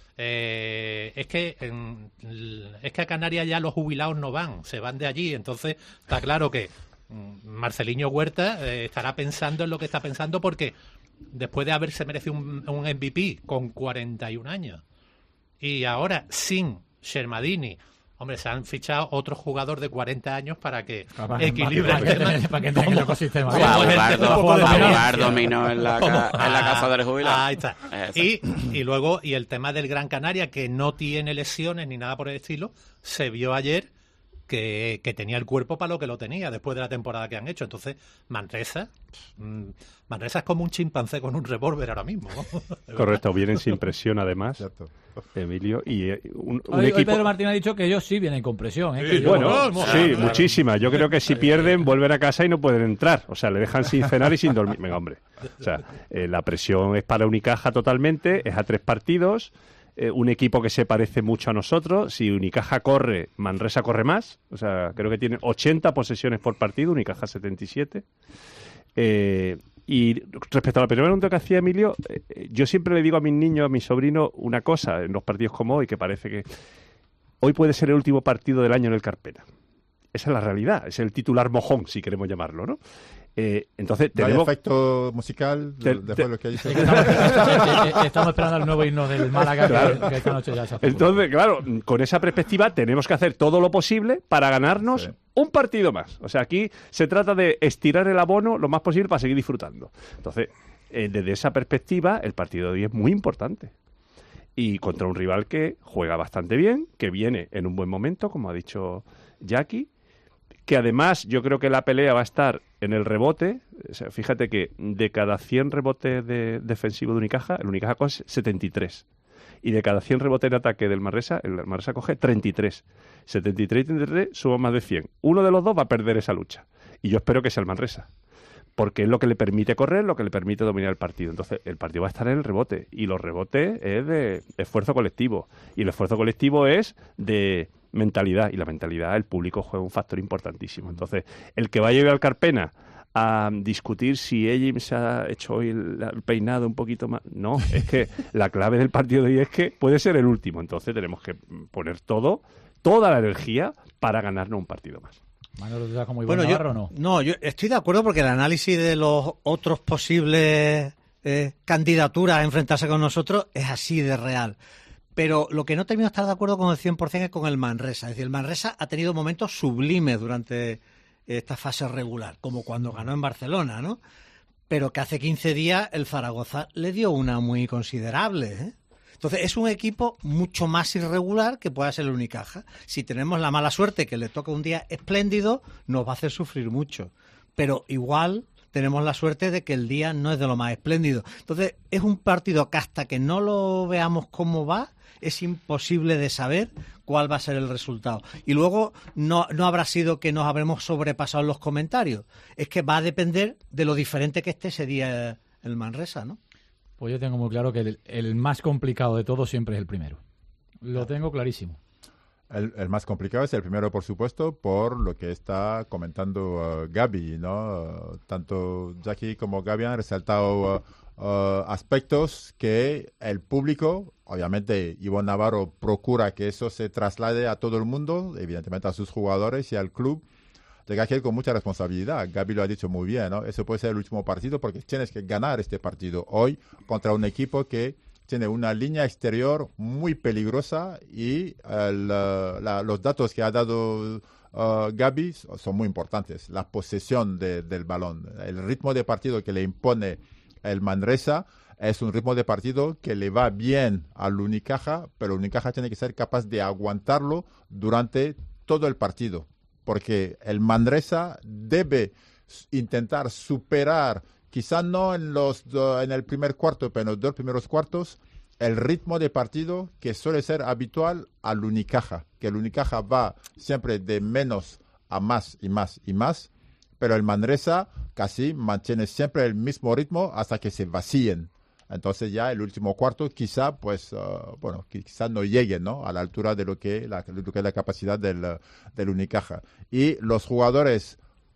Speaker 6: eh, es que en, es que a Canarias ya los jubilados no van, se van de allí. Entonces está claro que Marceliño Huerta eh, estará pensando en lo que está pensando, porque después de haberse merecido un, un M V P con cuarenta y un años y ahora sin Shermadini, hombre, se han fichado otro jugador de cuarenta años para que equilibre el tema.
Speaker 3: Para que tenga el ecosistema.
Speaker 4: Jugar dominó en la casa del jubilado.
Speaker 6: Ahí está. Y, y luego, y el tema del Gran Canaria, que no tiene lesiones ni nada por el estilo, se vio ayer que, que tenía el cuerpo para lo que lo tenía después de la temporada que han hecho. Entonces, Manresa, mmm, Manresa es como un chimpancé con un revólver ahora mismo, ¿no?
Speaker 7: Correcto, vienen sin presión además, Emilio, y eh, un, un
Speaker 3: hoy,
Speaker 7: equipo...
Speaker 3: hoy Pedro Martín ha dicho que ellos sí vienen con presión, ¿eh?
Speaker 7: Sí,
Speaker 3: yo...
Speaker 7: bueno,
Speaker 3: no,
Speaker 7: sí, claro. Muchísima. Yo creo que si pierden, vuelven a casa y no pueden entrar. O sea, le dejan sin cenar y sin dormir. Venga, hombre. O sea, eh, la presión es para Unicaja totalmente, es a tres partidos. Eh, un equipo que se parece mucho a nosotros. Si Unicaja corre, Manresa corre más. O sea, creo que tiene ochenta posesiones por partido, Unicaja setenta y siete. Eh, y respecto a la primera pregunta que hacía Emilio, eh, yo siempre le digo a mis niños, a mis sobrinos, una cosa en los partidos como hoy, que parece que hoy puede ser el último partido del año en el Carpena. Esa es la realidad, es el titular mojón, si queremos llamarlo, ¿no? Eh, entonces tenemos...
Speaker 28: ¿Hay efecto musical
Speaker 7: te,
Speaker 28: después
Speaker 7: te,
Speaker 28: de lo que dice?
Speaker 3: Estamos, estamos esperando el nuevo himno del Málaga, claro, que, que esta noche ya se hace.
Speaker 7: Entonces, claro, con esa perspectiva tenemos que hacer todo lo posible para ganarnos sí. un partido más. O sea, aquí se trata de estirar el abono lo más posible para seguir disfrutando. Entonces, eh, desde esa perspectiva, el partido de hoy es muy importante. Y contra un rival que juega bastante bien, que viene en un buen momento, como ha dicho Jackie, que además yo creo que la pelea va a estar en el rebote. O sea, fíjate que de cada cien rebotes de, defensivos de Unicaja, el Unicaja coge setenta y tres. Y de cada cien rebotes en ataque del Manresa, el Manresa coge treinta y tres. setenta y tres y treinta y tres suman más de cien. Uno de los dos va a perder esa lucha. Y yo espero que sea el Manresa. Porque es lo que le permite correr, lo que le permite dominar el partido. Entonces, el partido va a estar en el rebote. Y los rebotes es de esfuerzo colectivo. Y el esfuerzo colectivo es de... mentalidad, y la mentalidad, el público juega un factor importantísimo. Entonces, el que vaya a ir al Carpena a discutir si Ejim se ha hecho hoy el, el peinado un poquito más, no, es que la clave del partido de hoy es que puede ser el último, entonces tenemos que poner todo, toda la energía para ganarnos un partido más.
Speaker 3: Manolo, ¿tú estás como Iván
Speaker 8: Bueno,
Speaker 3: Navarro
Speaker 8: yo,
Speaker 3: o no?
Speaker 8: No, yo estoy de acuerdo porque el análisis de los otros posibles eh, candidaturas a enfrentarse con nosotros es así de real. Pero lo que no termino de estar de acuerdo con el cien por ciento es con el Manresa. Es decir, el Manresa ha tenido momentos sublimes durante esta fase regular, como cuando ganó en Barcelona, ¿no? Pero que hace quince días el Zaragoza le dio una muy considerable, ¿eh? Entonces es un equipo mucho más irregular que pueda ser el Unicaja. Si tenemos la mala suerte que le toca un día espléndido, nos va a hacer sufrir mucho. Pero igual tenemos la suerte de que el día no es de lo más espléndido. Entonces es un partido que hasta que no lo veamos cómo va, es imposible de saber cuál va a ser el resultado. Y luego no, no habrá sido que nos habremos sobrepasado en los comentarios. Es que va a depender de lo diferente que esté ese día el Manresa, ¿no?
Speaker 3: Pues yo tengo muy claro que el, el más complicado de todos siempre es el primero. Lo tengo clarísimo.
Speaker 28: El, el más complicado es el primero, por supuesto, por lo que está comentando uh, Gaby, ¿no? Uh, tanto Jackie como Gaby han resaltado uh, uh, aspectos que el público, obviamente Iván Navarro procura que eso se traslade a todo el mundo, evidentemente a sus jugadores y al club. Llega aquí con mucha responsabilidad. Gaby lo ha dicho muy bien, ¿no? Eso puede ser el último partido porque tienes que ganar este partido hoy contra un equipo que tiene una línea exterior muy peligrosa y el, uh, la, los datos que ha dado uh, Gaby son muy importantes. La posesión de, del balón, el ritmo de partido que le impone el Manresa es un ritmo de partido que le va bien al Unicaja, pero el Unicaja tiene que ser capaz de aguantarlo durante todo el partido, porque el Manresa debe intentar superar, quizás no en los en el primer cuarto, pero en los dos primeros cuartos, el ritmo de partido que suele ser habitual al Unicaja, que el Unicaja va siempre de menos a más y más y más, pero el Manresa casi mantiene siempre el mismo ritmo hasta que se vacíen. Entonces ya el último cuarto quizá, pues, uh, bueno, quizá no llegue, ¿no?, a la altura de lo que, la, lo que es la capacidad del, del Unicaja. Y los jugadores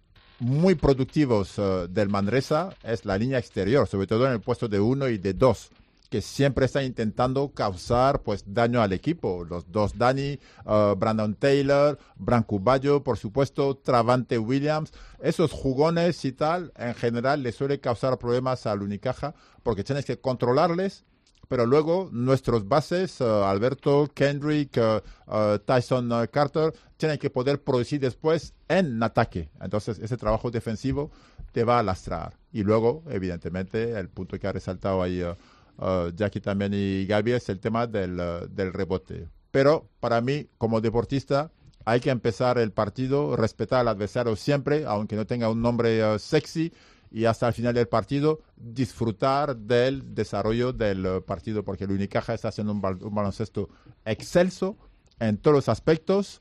Speaker 28: muy productivos uh, del Manresa es la línea exterior, sobre todo en el puesto de uno y de dos, que siempre están intentando causar pues daño al equipo. Los dos Dani, uh, Brandon Taylor, Branco Bayo, por supuesto, Travante Williams. Esos jugones y tal, en general, les suele causar problemas al Unicaja porque tienes que controlarles, pero luego nuestros bases, uh, Alberto, Kendrick, uh, uh, Tyson uh, Carter, tienen que poder producir después en ataque. Entonces, ese trabajo defensivo te va a lastrar. Y luego, evidentemente, el punto que ha resaltado ahí uh, Uh, Jackie también y Gaby es el tema del, uh, del rebote. Pero para mí, como deportista, hay que empezar el partido, respetar al adversario siempre, aunque no tenga un nombre uh, sexy, y hasta el final del partido disfrutar del desarrollo del uh, partido, porque el Unicaja está haciendo un, bal- un baloncesto excelso en todos los aspectos,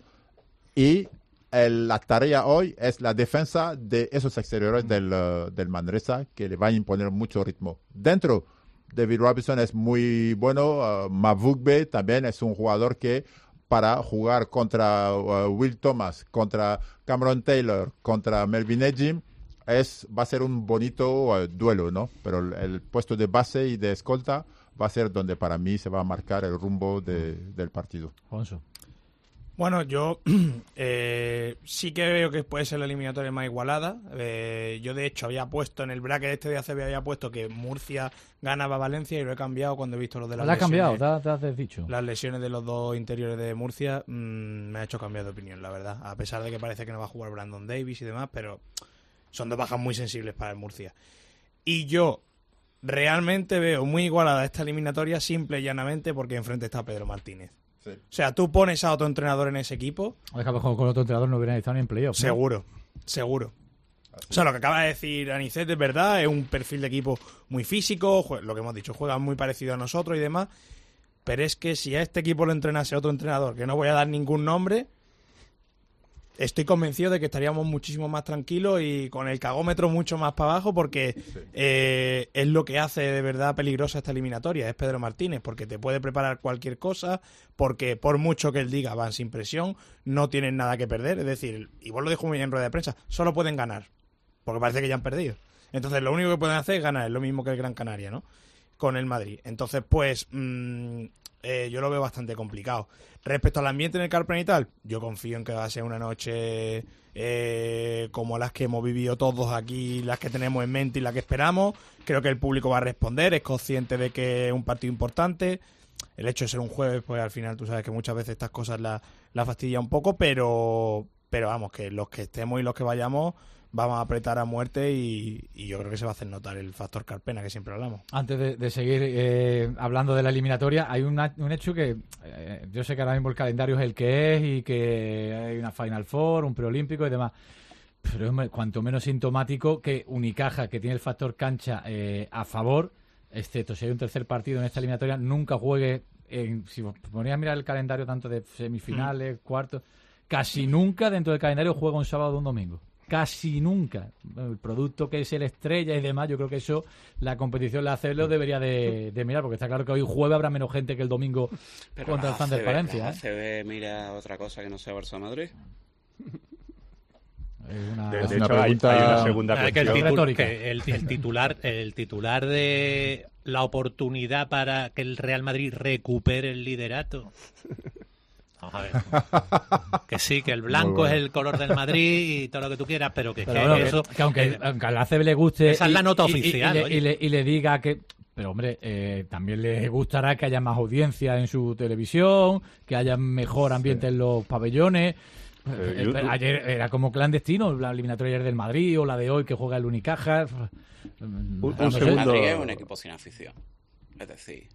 Speaker 28: y el, la tarea hoy es la defensa de esos exteriores del, uh, del Manresa, que le va a imponer mucho ritmo. Dentro, David Robinson es muy bueno, uh, Mavugbe también es un jugador que para jugar contra uh, Will Thomas, contra Cameron Taylor, contra Melvin Ejim, es, va a ser un bonito uh, duelo, ¿no? Pero el, el puesto de base y de escolta va a ser donde para mí se va a marcar el rumbo de, del partido.
Speaker 3: Alfonso.
Speaker 5: Bueno, yo eh, sí que veo que puede ser la eliminatoria más igualada. Eh, yo, de hecho, había puesto en el bracket este de A C B, había puesto que Murcia ganaba a Valencia y lo he cambiado cuando he visto lo de las
Speaker 3: ¿Lo has
Speaker 5: lesiones.
Speaker 3: cambiado? ¿Te has, te has dicho? Las
Speaker 5: lesiones de los dos interiores de Murcia mmm, me ha hecho cambiar de opinión, la verdad. A pesar de que parece que no va a jugar Brandon Davis y demás, pero son dos bajas muy sensibles para el Murcia. Y yo realmente veo muy igualada esta eliminatoria simple y llanamente porque enfrente está Pedro Martínez. Sí. O sea, tú pones a otro entrenador en ese equipo.
Speaker 3: O sea, con otro entrenador no hubieran estado ni en playoff, ¿no?
Speaker 5: Seguro, seguro. O sea, lo que acaba de decir Anicet es verdad, es un perfil de equipo muy físico, lo que hemos dicho, juega muy parecido a nosotros y demás, pero es que si a este equipo lo entrenase otro entrenador, que no voy a dar ningún nombre, estoy convencido de que estaríamos muchísimo más tranquilos y con el cagómetro mucho más para abajo, porque sí. eh, es lo que hace de verdad peligrosa esta eliminatoria, es Pedro Martínez, porque te puede preparar cualquier cosa, porque por mucho que él diga van sin presión, no tienen nada que perder, es decir, y vos lo dijo muy bien en rueda de prensa, solo pueden ganar, porque parece que ya han perdido. Entonces lo único que pueden hacer es ganar, es lo mismo que el Gran Canaria, ¿no? Con el Madrid. Entonces, pues, mmm, eh, yo lo veo bastante complicado. Respecto al ambiente en el Carpena y tal, yo confío en que va a ser una noche eh, como las que hemos vivido todos aquí, las que tenemos en mente y las que esperamos. Creo que el público va a responder, es consciente de que es un partido importante. El hecho de ser un jueves, pues al final tú sabes que muchas veces estas cosas las la fastidia un poco, pero, pero vamos, que los que estemos y los que vayamos vamos a apretar a muerte y, y yo creo que se va a hacer notar el factor Carpena, que siempre hablamos.
Speaker 3: Antes de, de seguir eh, hablando de la eliminatoria, hay una, un hecho que eh, yo sé que ahora mismo el calendario es el que es y que hay una Final Four, un preolímpico y demás, pero es cuanto menos sintomático que Unicaja, que tiene el factor cancha eh, a favor, excepto si hay un tercer partido en esta eliminatoria, nunca juegue, en, si os ponéis a mirar el calendario tanto de semifinales, mm. cuartos, casi nunca dentro del calendario juega un sábado o un domingo. Casi nunca. El producto que es el Estrella y demás, yo creo que eso la competición, la A C B lo debería de, de mirar, porque está claro que hoy jueves habrá menos gente que el domingo. Pero contra el Thunder Palencia.
Speaker 4: ¿La A C B mira otra cosa que no sea Barça Madrid?
Speaker 7: Una, de, de una hecho, pregunta, hay, hay una segunda cuestión.
Speaker 6: Que el, titul, que el, el, titular, el titular de la oportunidad para que el Real Madrid recupere el liderato. Vamos a ver. Que sí, que el blanco bueno. es el color del Madrid y todo lo que tú quieras, pero que, pero que
Speaker 3: bueno,
Speaker 6: eso...
Speaker 3: Que aunque, eh, aunque a la A C B le guste...
Speaker 6: Esa es la nota
Speaker 3: y,
Speaker 6: oficial.
Speaker 3: Y, y, y, le, y, le, y le diga que... Pero, hombre, eh, también le gustará que haya más audiencia en su televisión, que haya mejor ambiente sí. en los pabellones... Eh, eh, ayer era como clandestino, la eliminatoria ayer del Madrid o la de hoy que juega el Unicaja.
Speaker 4: Un, un no segundo. Madrid es un equipo sin afición. Es decir,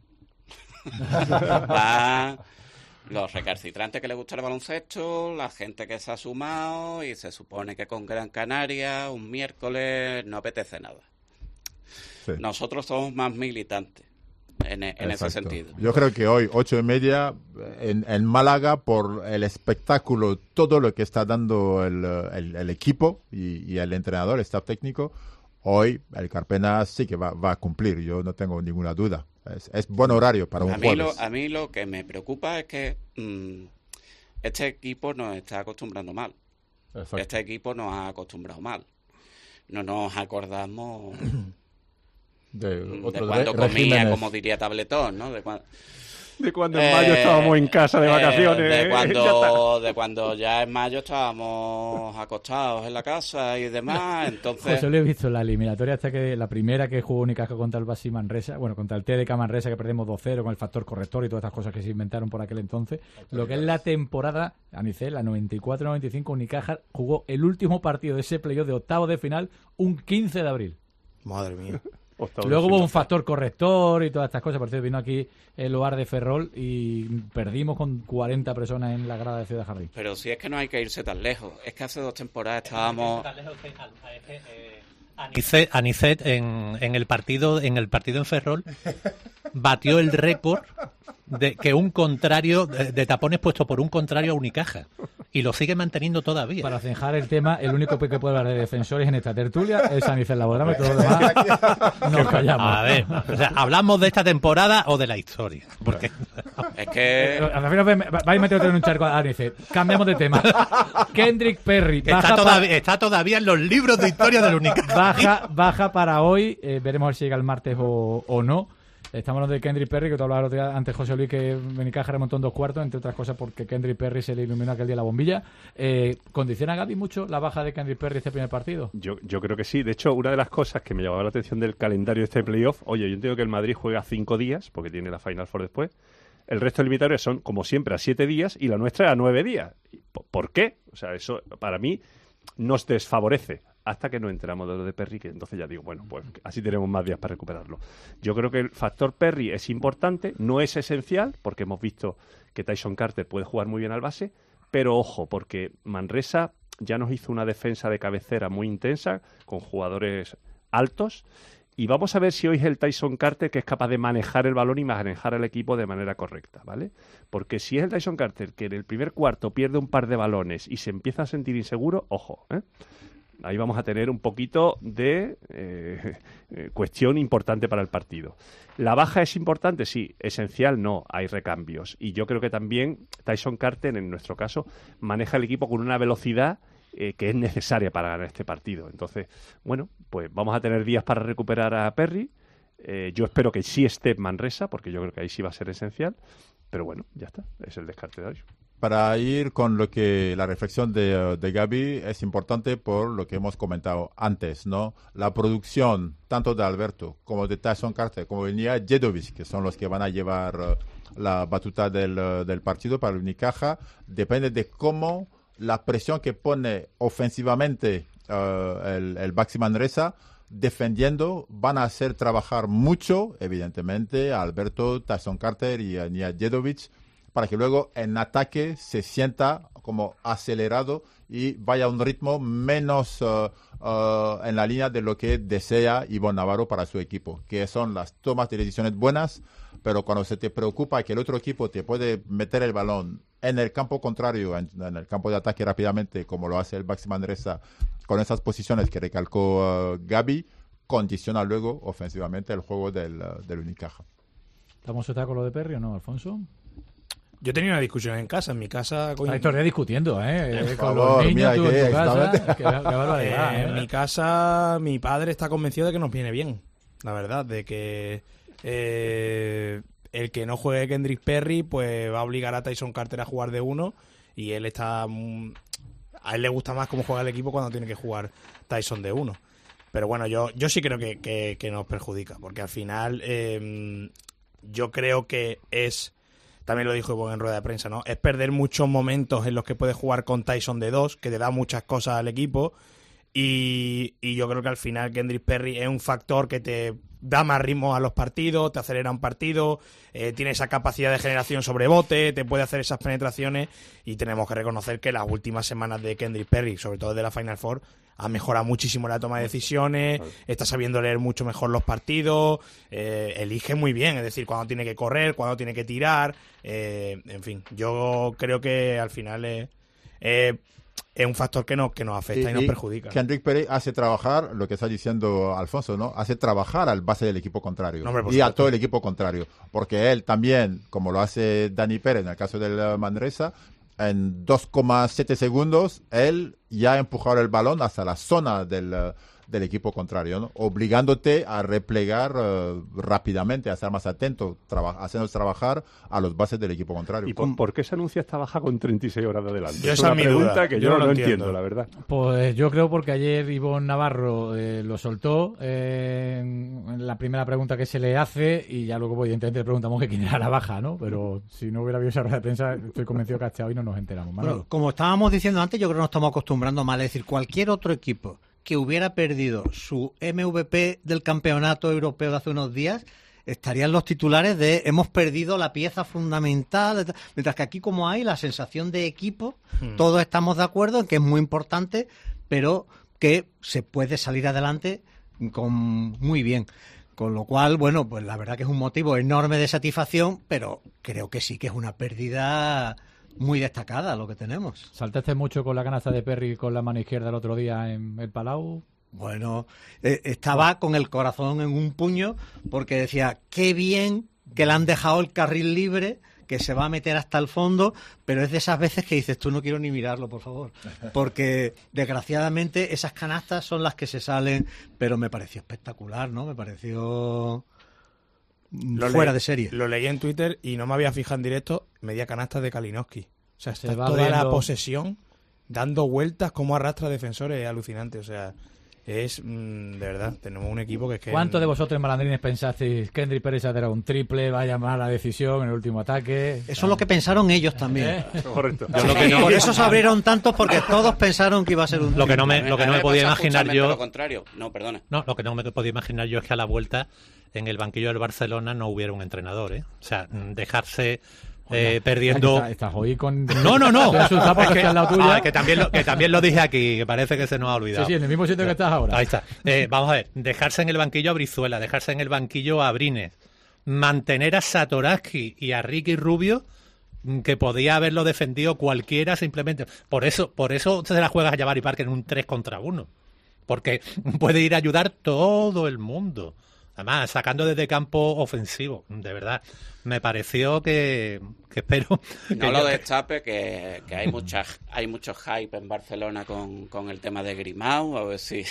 Speaker 4: va los recalcitrantes que les gusta el baloncesto, la gente que se ha sumado y se supone que con Gran Canaria un miércoles no apetece nada. Sí. Nosotros somos más militantes. En, en ese sentido.
Speaker 28: Yo creo que hoy, ocho y media, en, en Málaga, por el espectáculo, todo lo que está dando el, el, el equipo y, y el entrenador, el staff técnico, hoy el Carpena sí que va, va a cumplir, yo no tengo ninguna duda. Es, es buen horario para un
Speaker 4: a mí
Speaker 28: jueves.
Speaker 4: Lo, a mí lo que me preocupa es que mmm, este equipo nos está acostumbrando mal. Exacto. Este equipo nos ha acostumbrado mal. No nos acordamos... De, otro de cuando comía, regímenes. Como diría Tabletón, ¿no? De, cu
Speaker 7: de cuando en eh, mayo estábamos en casa de vacaciones.
Speaker 4: Eh, de, cuando, de cuando ya en mayo estábamos acostados en la casa y demás. Entonces...
Speaker 3: José, lo he visto en la eliminatoria hasta que la primera que jugó Unicaja contra el Baxi Manresa, bueno, contra el T D K Manresa, que perdemos dos cero con el factor corrector y todas estas cosas que se inventaron por aquel entonces. Lo que es la temporada, Anicel, la noventa y cuatro noventa y cinco, Unicaja jugó el último partido de ese playoff de octavos de final un quince de abril.
Speaker 5: Madre mía.
Speaker 3: Luego hubo un factor corrector y todas estas cosas. Por cierto, vino aquí el Oar de Ferrol y perdimos con cuarenta personas en la grada de Ciudad Jardín.
Speaker 4: Pero si es que no hay que irse tan lejos. Es que hace dos temporadas estábamos...
Speaker 6: Anicet, Anicet en, en el partido en el partido en Ferrol batió el récord de que un contrario de, de tapones puesto por un contrario a Unicaja y lo sigue manteniendo todavía.
Speaker 3: Para zanjar el tema, el único que puede hablar de defensores en esta tertulia es Anicet Laborama y todo lo demás nos callamos.
Speaker 6: A ver, o sea, ¿hablamos de esta temporada o de la historia? Porque
Speaker 4: es que
Speaker 3: al final vais a meter en un charco a Anicet. Cambiamos de tema. Kendrick Perry
Speaker 6: baja está, todavía, para... está todavía en los libros de historia del Unicaja.
Speaker 3: Baja, baja para hoy, eh, veremos a ver si llega el martes o, o no. Estamos hablando de Kendrick Perry, que tú hablabas el otro día antes, José Luis, que Unicaja remontó en dos cuartos, entre otras cosas porque Kendrick Perry se le iluminó aquel día la bombilla. Eh, ¿Condiciona a Gaby mucho la baja de Kendrick Perry este primer partido?
Speaker 7: Yo, yo creo que sí. De hecho, una de las cosas que me llamaba la atención del calendario de este playoff, oye, yo entiendo que el Madrid juega cinco días, porque tiene la Final Four después. El resto de eliminatorias son, como siempre, a siete días y la nuestra a nueve días. ¿Por qué? O sea, eso para mí nos desfavorece. Hasta que nos enteramos de lo de Perry, que entonces ya digo, bueno, pues así tenemos más días para recuperarlo. Yo creo que el factor Perry es importante, no es esencial, porque hemos visto que Tyson Carter puede jugar muy bien al base, pero ojo, porque Manresa ya nos hizo una defensa de cabecera muy intensa, con jugadores altos, y vamos a ver si hoy es el Tyson Carter que es capaz de manejar el balón y manejar el equipo de manera correcta, ¿vale? Porque si es el Tyson Carter que en el primer cuarto pierde un par de balones y se empieza a sentir inseguro, ojo, ¿eh? Ahí vamos a tener un poquito de eh, eh, cuestión importante para el partido. ¿La baja es importante? Sí. ¿Esencial? No. Hay recambios. Y yo creo que también Tyson Carter, en nuestro caso, maneja el equipo con una velocidad eh, que es necesaria para ganar este partido. Entonces, bueno, pues vamos a tener días para recuperar a Perry. Eh, yo espero que sí esté Manresa, porque yo creo que ahí sí va a ser esencial. Pero bueno, ya está. Es el descarte de hoy.
Speaker 28: Para ir con lo que la reflexión de, de Gaby es importante por lo que hemos comentado antes, ¿no? La producción tanto de Alberto como de Tyson Carter como de Nia Jedovic, que son los que van a llevar uh, la batuta del, uh, del partido para el Unicaja, depende de cómo la presión que pone ofensivamente uh, el, el Baxi Manresa defendiendo van a hacer trabajar mucho, evidentemente, a Alberto, Tyson Carter y a Nia Jedovic, para que luego en ataque se sienta como acelerado y vaya a un ritmo menos uh, uh, en la línea de lo que desea Ivonne Navarro para su equipo, que son las tomas de decisiones buenas, pero cuando se te preocupa que el otro equipo te puede meter el balón en el campo contrario, en, en el campo de ataque rápidamente, como lo hace el Baxi Manresa, con esas posiciones que recalcó uh, Gaby, condiciona luego ofensivamente el juego del, uh, del Unicaja.
Speaker 3: ¿Estamos usted con lo de Perry o no, Alfonso?
Speaker 5: Yo tenía una discusión en casa, en mi casa...
Speaker 3: Con... Está todavía discutiendo, ¿eh?
Speaker 5: Por
Speaker 3: con
Speaker 5: favor,
Speaker 3: los niños,
Speaker 5: mira,
Speaker 3: tú
Speaker 5: que
Speaker 3: en tu casa.
Speaker 5: está...
Speaker 3: Qué, qué barbaridad,
Speaker 5: eh,
Speaker 3: ¿eh?
Speaker 5: En mi casa, mi padre está convencido de que nos viene bien, la verdad, de que eh, el que no juegue Kendrick Perry pues va a obligar a Tyson Carter a jugar de uno y él está... A él le gusta más cómo juega el equipo cuando tiene que jugar Tyson de uno. Pero bueno, yo, yo sí creo que, que, que nos perjudica, porque al final eh, yo creo que es... También lo dijo en rueda de prensa, ¿no? Es perder muchos momentos en los que puedes jugar con Tyson de dos, que te da muchas cosas al equipo. Y, y yo creo que al final Kendrick Perry es un factor que te da más ritmo a los partidos, te acelera un partido, eh, tiene esa capacidad de generación sobre bote, te puede hacer esas penetraciones. Y tenemos que reconocer que las últimas semanas de Kendrick Perry, sobre todo de la Final Four, ha mejorado muchísimo la toma de decisiones, está sabiendo leer mucho mejor los partidos, eh, elige muy bien, es decir, cuando tiene que correr, cuando tiene que tirar, eh, en fin, yo creo que al final es, eh, es un factor que nos, que nos afecta y, y nos perjudica.
Speaker 28: Kendrick Perry hace trabajar, lo que está diciendo Alfonso, ¿no? Hace trabajar al base del equipo contrario
Speaker 5: no, hombre,
Speaker 28: y
Speaker 5: supuesto.
Speaker 28: a todo el equipo contrario, porque él también, como lo hace Dani Pérez en el caso del Manresa, en dos coma siete segundos, él ya ha empujado el balón hasta la zona del, del equipo contrario, ¿no? Obligándote a replegar uh, rápidamente, a estar más atento, traba- haciéndonos trabajar a los bases del equipo contrario.
Speaker 7: ¿Y por, por qué se anuncia esta baja con treinta y seis horas de adelante?
Speaker 5: Yo
Speaker 7: es
Speaker 5: esa
Speaker 7: una
Speaker 5: mi
Speaker 7: pregunta
Speaker 5: duda.
Speaker 7: que
Speaker 5: yo
Speaker 7: yo,
Speaker 5: no
Speaker 7: no
Speaker 5: lo
Speaker 7: entiendo,
Speaker 5: entiendo,
Speaker 7: la verdad.
Speaker 3: Pues yo creo porque ayer Ivonne Navarro eh, lo soltó eh, en, en la primera pregunta que se le hace y ya luego evidentemente le preguntamos que quién era la baja, ¿no? Pero si no hubiera habido esa rueda de prensa estoy convencido que hasta hoy no nos enteramos.
Speaker 8: Bueno, como estábamos diciendo antes, yo creo que nos estamos acostumbrando mal. Es decir, cualquier otro equipo que hubiera perdido su M V P del campeonato europeo de hace unos días estarían los titulares de hemos perdido la pieza fundamental, mientras que aquí como hay la sensación de equipo, hmm. todos estamos de acuerdo en que es muy importante, pero que se puede salir adelante con muy bien. Con lo cual, bueno, pues la verdad que es un motivo enorme de satisfacción, pero creo que sí que es una pérdida muy destacada lo que tenemos.
Speaker 3: ¿Saltaste mucho con la canasta de Perry con la mano izquierda el otro día en el Palau?
Speaker 8: Bueno, eh, estaba con el corazón en un puño porque decía, qué bien que le han dejado el carril libre, que se va a meter hasta el fondo, pero es de esas veces que dices, tú no quiero ni mirarlo, por favor. Porque, desgraciadamente, esas canastas son las que se salen, pero me pareció espectacular, ¿no? Me pareció
Speaker 5: lo
Speaker 8: fuera
Speaker 5: leí,
Speaker 8: de serie.
Speaker 5: Lo leí en Twitter y no me había fijado en directo, media canasta de Kalinowski. O sea, está
Speaker 3: Se va
Speaker 5: toda
Speaker 3: abriendo.
Speaker 5: la posesión dando vueltas, como arrastra a defensores, es alucinante. O sea, es, mmm, de verdad, tenemos un equipo que es que...
Speaker 3: ¿Cuántos de vosotros, malandrines, pensasteis que Kendrick Perry era un triple, va a llamar la decisión en el último ataque?
Speaker 8: Eso es lo que pensaron ellos también.
Speaker 3: ¿Eh?
Speaker 7: Correcto.
Speaker 6: Yo lo que no-
Speaker 8: Por eso se abrieron tantos, porque todos pensaron que iba a ser un
Speaker 6: Lo que no me, lo que no me podía
Speaker 4: pasa
Speaker 6: imaginar
Speaker 4: justamente
Speaker 6: yo...
Speaker 4: lo contrario. No, perdona.
Speaker 6: No, lo que no me podía imaginar yo es que a la vuelta en el banquillo del Barcelona no hubiera un entrenador, ¿eh? O sea, dejarse eh, perdiendo...
Speaker 3: Estás, estás hoy con...
Speaker 6: No, no, no.
Speaker 3: Es que,
Speaker 6: al lado tuyo. Ah, que, también lo, que también lo dije aquí, que parece que se nos ha olvidado.
Speaker 3: Sí, sí, en el mismo sitio que estás ahora.
Speaker 6: Ahí está. Eh, vamos a ver, dejarse en el banquillo a Brizuela, dejarse en el banquillo a Brines, mantener a Satoransky y a Ricky Rubio, que podía haberlo defendido cualquiera simplemente. Por eso, por eso se la juegas a Jabari Parker en un tres contra uno. Porque puede ir a ayudar todo el mundo. Además, sacando desde campo ofensivo, de verdad. Me pareció que, que espero...
Speaker 4: No
Speaker 6: que
Speaker 4: lo
Speaker 6: yo-
Speaker 4: destape, que, que hay mucha, hay mucho hype en Barcelona con, con el tema de Grimau, a ver si...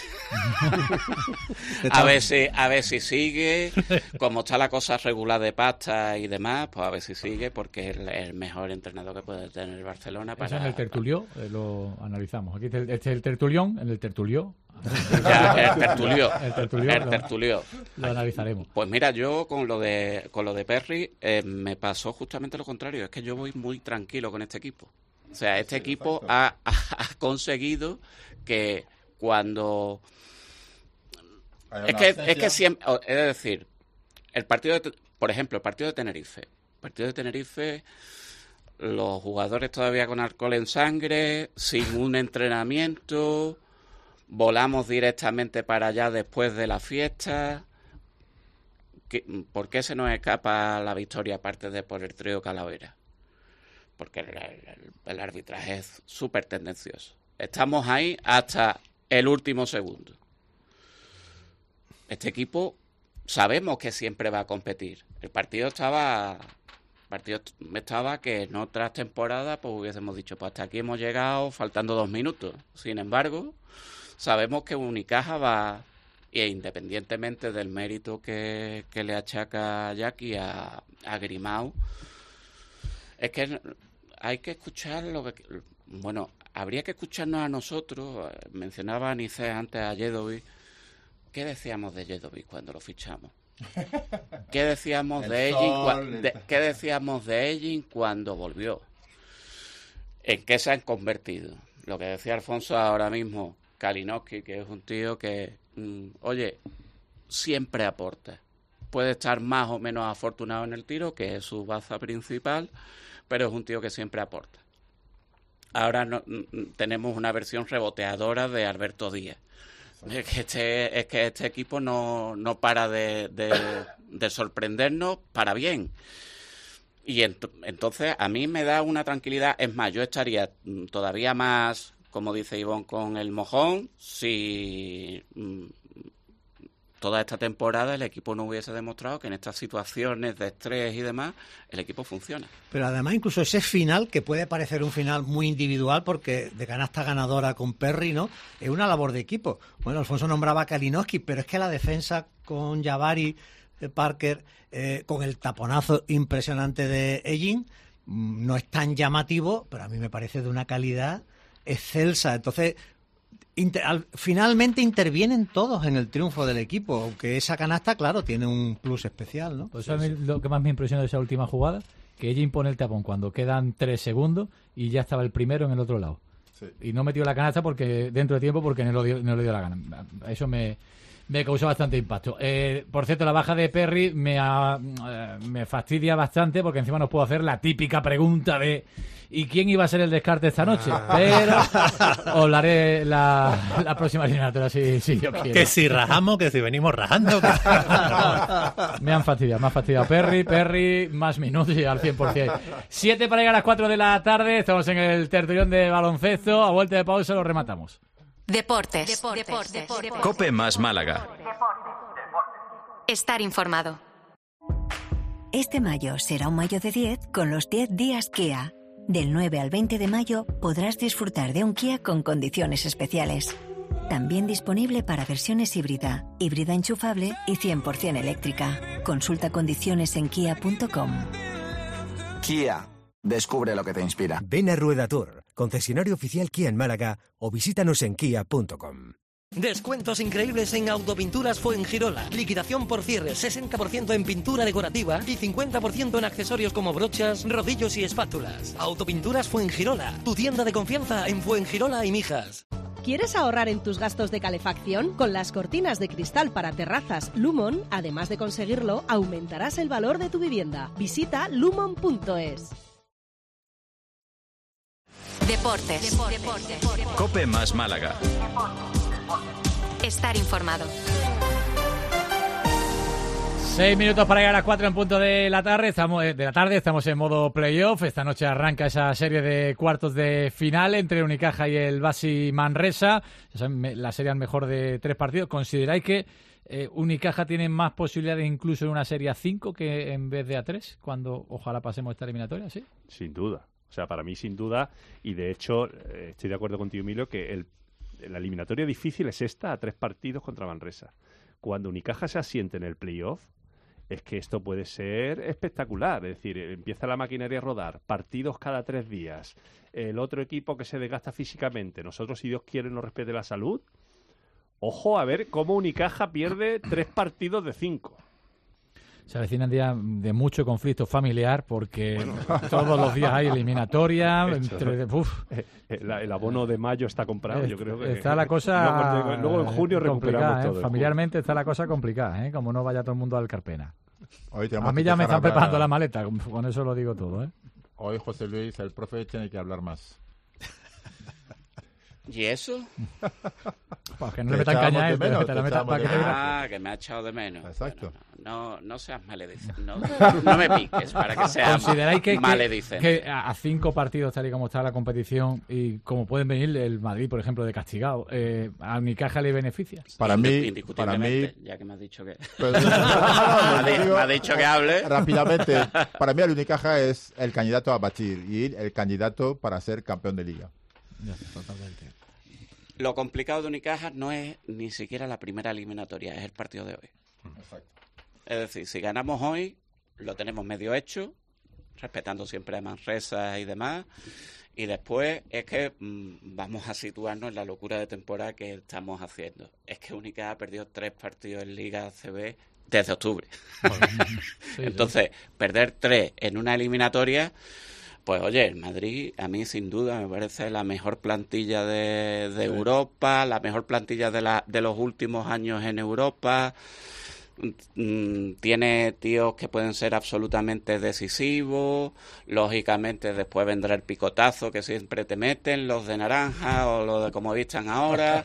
Speaker 4: a ver si a ver si sigue, como está la cosa regular de pasta y demás, pues a ver si sigue, porque es el, el mejor entrenador que puede tener el Barcelona
Speaker 3: Eso
Speaker 4: para...
Speaker 3: en el tertulio eh, lo analizamos. Aquí este este es el tertulión, en el tertulio.
Speaker 4: Ya, el tertulio.
Speaker 3: El tertulio.
Speaker 4: El
Speaker 3: lo-
Speaker 4: tertulio.
Speaker 3: Lo analizaremos.
Speaker 4: Pues mira, yo con lo de con lo de Perry eh, me pasó justamente lo contrario. Es que yo voy muy tranquilo con este equipo. O sea, este equipo ha, ha, ha conseguido que cuando...
Speaker 28: Hay
Speaker 4: Es
Speaker 28: una
Speaker 4: que,
Speaker 28: ausencia.
Speaker 4: es que siempre... Es decir, el partido de... Por ejemplo, el partido de Tenerife. El partido de Tenerife... Los jugadores todavía con alcohol en sangre, sin un entrenamiento... Volamos directamente para allá después de la fiesta. ¿Qué- ¿Por qué se nos escapa la victoria aparte de por el trío Calavera? Porque el, el- el arbitraje es súper tendencioso. Estamos ahí hasta el último segundo. Este equipo sabemos que siempre va a competir. El partido estaba... El partido estaba que en otras temporadas pues hubiésemos dicho, pues hasta aquí hemos llegado faltando dos minutos. Sin embargo... Sabemos que Unicaja va, e independientemente del mérito que, que le achaca Jackie a, a Grimau, es que hay que escuchar lo que... Bueno, habría que escucharnos a nosotros. Mencionaba Anice antes a Jedovic. ¿Qué decíamos de Jedovic cuando lo fichamos? ¿Qué decíamos
Speaker 28: El
Speaker 4: de
Speaker 28: sol,
Speaker 4: Egin cua-
Speaker 28: el-
Speaker 4: de- ¿Qué decíamos de Egin cuando volvió? ¿En qué se han convertido? Lo que decía Alfonso ahora mismo, Kalinowski, que es un tío que, mm, oye, siempre aporta. Puede estar más o menos afortunado en el tiro, que es su baza principal, pero es un tío que siempre aporta. Ahora no, mm, tenemos una versión reboteadora de Alberto Díaz. Es que este, es que este equipo no, no para de, de, de sorprendernos para bien. Y ent- entonces a mí me da una tranquilidad. Es más, yo estaría mm, todavía más, como dice Ivonne, con el mojón si mm, toda esta temporada el equipo no hubiese demostrado que en estas situaciones de estrés y demás el equipo funciona.
Speaker 8: Pero además incluso ese final, que puede parecer un final muy individual porque de canasta ganadora con Perry, ¿no? Es una labor de equipo. Bueno, Alfonso nombraba a Kalinowski, pero es que la defensa con Jabari, eh, Parker, eh, con el taponazo impresionante de Egin, mm, no es tan llamativo, pero a mí me parece de una calidad excelsa. Entonces, inter- al- finalmente intervienen todos en el triunfo del equipo, aunque esa canasta, claro, tiene un plus especial, ¿no?
Speaker 3: Pues eso a mí lo que más me impresionó de esa última jugada, que ella impone el tapón cuando quedan tres segundos y ya estaba el primero en el otro lado.
Speaker 28: Sí.
Speaker 3: Y no metió la canasta porque dentro de tiempo porque no, lo dio, no le dio la gana. Eso me, me causó bastante impacto. Eh, por cierto, la baja de Perry me, ha- eh, me fastidia bastante porque encima nos puedo hacer la típica pregunta de ¿y quién iba a ser el descarte esta noche? Pero os la haré la, la próxima eliminatoria si, si yo quiero.
Speaker 6: Que si rajamos, que si venimos rajando. que-
Speaker 3: Me han fastidiado, me han fastidiado Perry, Perry, más minutos y al cien por ciento. Siete para llegar a las cuatro de la tarde, estamos en el tertulión de baloncesto, a vuelta de pausa lo rematamos.
Speaker 25: Deportes. Deportes.
Speaker 26: Cope más Málaga.
Speaker 25: Estar informado.
Speaker 1: Este mayo será un mayo de diez con los diez días Kia. Del nueve al veinte de mayo podrás disfrutar de un Kia con condiciones especiales. También disponible para versiones híbrida, híbrida enchufable y cien por ciento eléctrica. Consulta condiciones en kia punto com.
Speaker 9: Kia. Descubre lo que te inspira.
Speaker 13: Ven a Rueda Tour, concesionario oficial Kia en Málaga, o visítanos en kia punto com.
Speaker 18: Descuentos increíbles en Autopinturas Fuengirola. Liquidación por cierre, sesenta por ciento en pintura decorativa y cincuenta por ciento en accesorios como brochas, rodillos y espátulas. Autopinturas Fuengirola, tu tienda de confianza en Fuengirola y Mijas.
Speaker 10: ¿Quieres ahorrar en tus gastos de calefacción? Con las cortinas de cristal para terrazas Lumon, además de conseguirlo, aumentarás el valor de tu vivienda. Visita lumon punto es.
Speaker 25: Deportes. Deportes.
Speaker 26: Cope más Málaga.
Speaker 25: Estar informado.
Speaker 3: Seis minutos para llegar a las cuatro en punto de la tarde. Estamos de la tarde, estamos en modo playoff. Esta noche arranca esa serie de cuartos de final entre Unicaja y el Baxi Manresa. La serie al mejor de tres partidos. ¿Consideráis que eh, Unicaja tiene más posibilidades incluso en una serie a cinco que en vez de a tres? Cuando ojalá pasemos esta eliminatoria, ¿sí?
Speaker 7: Sin duda. O sea, para mí sin duda. Y de hecho, eh, estoy de acuerdo contigo, Emilio, que el, la eliminatoria difícil es esta a tres partidos contra Manresa. Cuando Unicaja se asiente en el playoff, es que esto puede ser espectacular. Es decir, empieza la maquinaria a rodar, partidos cada tres días, el otro equipo que se desgasta físicamente, nosotros, si Dios quiere, nos respete la salud. Ojo a ver cómo Unicaja pierde tres partidos de cinco.
Speaker 3: Se avecinan días de mucho conflicto familiar porque bueno, todos los días hay eliminatoria. Entre, uf.
Speaker 7: El, el abono de mayo está comprado,
Speaker 3: es,
Speaker 7: yo creo que...
Speaker 3: Está la cosa...
Speaker 7: Luego, luego en junio recuperamos
Speaker 3: ¿eh?
Speaker 7: todo.
Speaker 3: Familiarmente está la cosa complicada, ¿eh? Como no vaya todo el mundo al Carpena.
Speaker 28: Hoy
Speaker 3: a mí ya me están hablar... preparando la maleta, con eso lo digo todo, ¿eh?
Speaker 28: Hoy, José Luis, el profe tiene que hablar más.
Speaker 4: ¿Y eso?
Speaker 3: Pues que no le metan caña a él.
Speaker 4: Ah, que me ha echado de menos.
Speaker 28: Exacto.
Speaker 4: Bueno, no, no seas maledicente. No, no me piques para que seas maledicente.
Speaker 3: Que, que a cinco partidos, tal y como está la competición, y como pueden venir el Madrid, por ejemplo, de castigado, eh, ¿a Unicaja le beneficia?
Speaker 28: Para mí,
Speaker 4: indiscutiblemente,
Speaker 28: para mí,
Speaker 4: ya que me has dicho que...
Speaker 28: Pues, no, no,
Speaker 4: me, digo, me ha dicho que hable.
Speaker 28: Rápidamente, para mí el Unicaja es el candidato a batir y el candidato para ser campeón de liga.
Speaker 3: Ya, totalmente.
Speaker 4: Lo complicado de Unicaja no es ni siquiera la primera eliminatoria, es el partido de hoy.
Speaker 28: Exacto.
Speaker 4: Es decir, si ganamos hoy, lo tenemos medio hecho, respetando siempre a Manresa y demás, y después es que mmm, vamos a situarnos en la locura de temporada que estamos haciendo. Es que Unicaja ha perdido tres partidos en Liga A C B desde octubre. Bueno, sí, Entonces, sí. perder tres en una eliminatoria... Pues oye, el Madrid a mí sin duda me parece la mejor plantilla de, de sí. Europa, la mejor plantilla de, la, de los últimos años en Europa. Mm, tiene tíos que pueden ser absolutamente decisivos. Lógicamente después vendrá el picotazo que siempre te meten, los de naranja o los de como vistan ahora.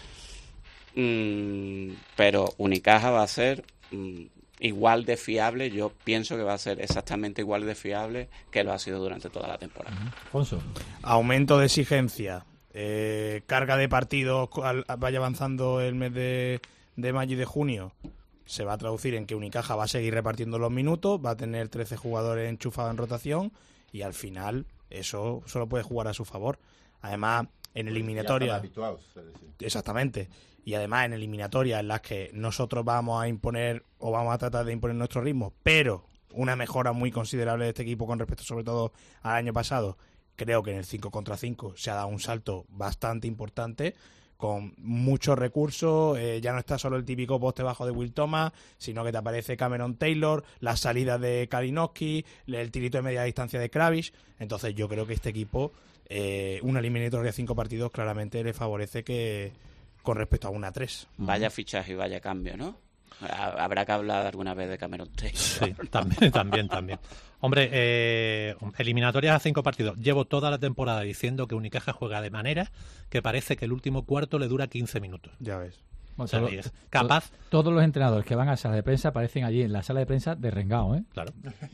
Speaker 4: Mm, pero Unicaja va a ser... Mm, igual de fiable, yo pienso que va a ser exactamente igual de fiable que lo ha sido durante toda la temporada.
Speaker 3: Alfonso.
Speaker 5: Aumento de exigencia, eh, carga de partidos, al, vaya avanzando el mes de, de mayo y de junio, se va a traducir en que Unicaja va a seguir repartiendo los minutos, va a tener trece jugadores enchufados en rotación y al final eso solo puede jugar a su favor. Además, en eliminatoria...
Speaker 28: habituados, es decir.
Speaker 5: Exactamente. Y además en eliminatorias en las que nosotros vamos a imponer o vamos a tratar de imponer nuestro ritmo, pero una mejora muy considerable de este equipo con respecto sobre todo al año pasado, creo que en el cinco contra cinco se ha dado un salto bastante importante, con muchos recursos, eh, ya no está solo el típico poste bajo de Will Thomas, sino que te aparece Cameron Taylor, las salidas de Kalinowski, el tirito de media distancia de Kravish. Entonces yo creo que este equipo, eh, una eliminatoria de cinco partidos claramente le favorece que... con respecto a una tres.
Speaker 4: Vaya fichaje y vaya cambio, ¿no? Habrá que hablar alguna vez de Cameron Taylor.
Speaker 6: Sí, también, también, también. Hombre, eh, eliminatorias a cinco partidos. Llevo toda la temporada diciendo que Unicaja juega de manera que parece que el último cuarto le dura quince minutos.
Speaker 5: Ya ves.
Speaker 6: Bueno, o sea, todo, es capaz.
Speaker 3: Todos los entrenadores que van a sala de prensa aparecen allí en la sala de prensa de rengao, ¿eh?
Speaker 6: Claro.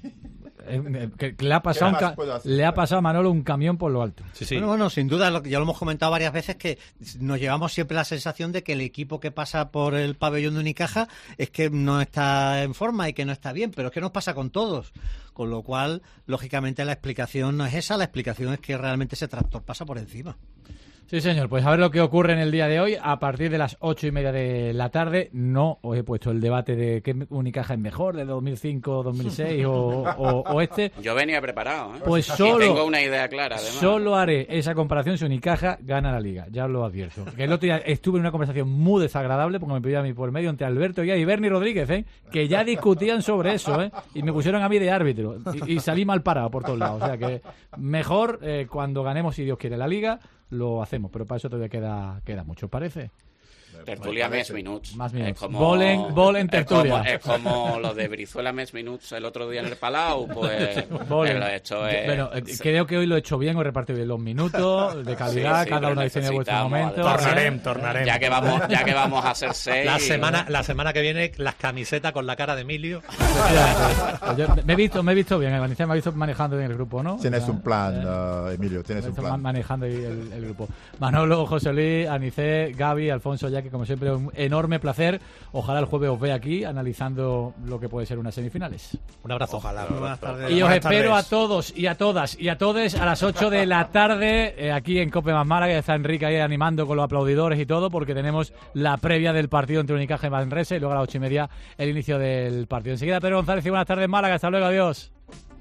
Speaker 3: Eh, que, que le ha pasado un ca- le ha pasado a Manolo un camión por lo alto.
Speaker 8: Sí, sí. Bueno, bueno, sin duda, lo, ya lo hemos comentado varias veces, que nos llevamos siempre la sensación de que el equipo que pasa por el pabellón de Unicaja es que no está en forma y que no está bien, pero es que nos pasa con todos. Con lo cual, lógicamente, la explicación no es esa, la explicación es que realmente ese tractor pasa por encima.
Speaker 3: Sí, señor. Pues a ver lo que ocurre en el día de hoy. A partir de las ocho y media de la tarde, no os he puesto el debate de qué Unicaja es mejor, de dos mil cinco, dos mil seis o, o, o este.
Speaker 4: Yo venía preparado, ¿eh?
Speaker 3: Pues solo,
Speaker 4: y tengo una idea clara, además.
Speaker 3: Solo haré esa comparación si Unicaja gana la Liga. Ya os lo advierto. Que el otro día estuve en una conversación muy desagradable, porque me pidió a mí por medio entre Alberto y Bernie Rodríguez, ¿eh? Que ya discutían sobre eso, ¿eh? Y me pusieron a mí de árbitro. Y, y salí mal parado por todos lados. O sea que mejor eh, cuando ganemos, si Dios quiere, la Liga, lo hacemos, pero para eso todavía queda, queda mucho, ¿parece?
Speaker 4: Tertulia més minuts.
Speaker 3: Más minutos.
Speaker 4: Es como,
Speaker 3: Volen, volen
Speaker 4: es como,
Speaker 3: tertulia.
Speaker 4: es como lo de Brizuela més minuts el otro día en el Palau, pues
Speaker 3: Volen.
Speaker 4: lo he hecho es...
Speaker 3: Bueno, eh, creo que hoy lo he hecho bien, he repartido bien los minutos, de calidad,
Speaker 4: Sí, sí,
Speaker 3: cada
Speaker 4: pero
Speaker 3: uno diseña vuestro
Speaker 4: necesitamos,
Speaker 3: momento.
Speaker 4: además,
Speaker 5: Tornarem, tornarem.
Speaker 4: Ya que vamos, ya que vamos a hacer seis...
Speaker 6: La semana, la semana que viene, las camisetas con la cara de Emilio.
Speaker 3: Pues yo me he visto, me he visto bien, Anicet me ha visto manejando bien el grupo, ¿no?
Speaker 28: Tienes
Speaker 3: O sea,
Speaker 28: un plan,
Speaker 3: eh,
Speaker 28: uh, Emilio, tienes
Speaker 3: me
Speaker 28: un
Speaker 3: está
Speaker 28: plan.
Speaker 3: manejando ahí el, el grupo. Manolo, José Luis, Anicet, Gaby, Alfonso, Jackie, como siempre, un enorme placer. Ojalá el jueves os vea aquí analizando lo que puede ser unas semifinales.
Speaker 6: Un abrazo.
Speaker 5: Ojalá.
Speaker 8: Buenas tardes.
Speaker 3: Y os
Speaker 5: Buenas
Speaker 3: espero
Speaker 5: tardes.
Speaker 3: a todos y a todas y a todes a las ocho de la tarde eh, aquí en Cope Más Málaga. Está Enrique ahí animando con los aplaudidores y todo, porque tenemos la previa del partido entre Unicaja y Manresa y luego a las ocho y media el inicio del partido. Enseguida Pedro González y buenas tardes Málaga. Hasta luego, adiós.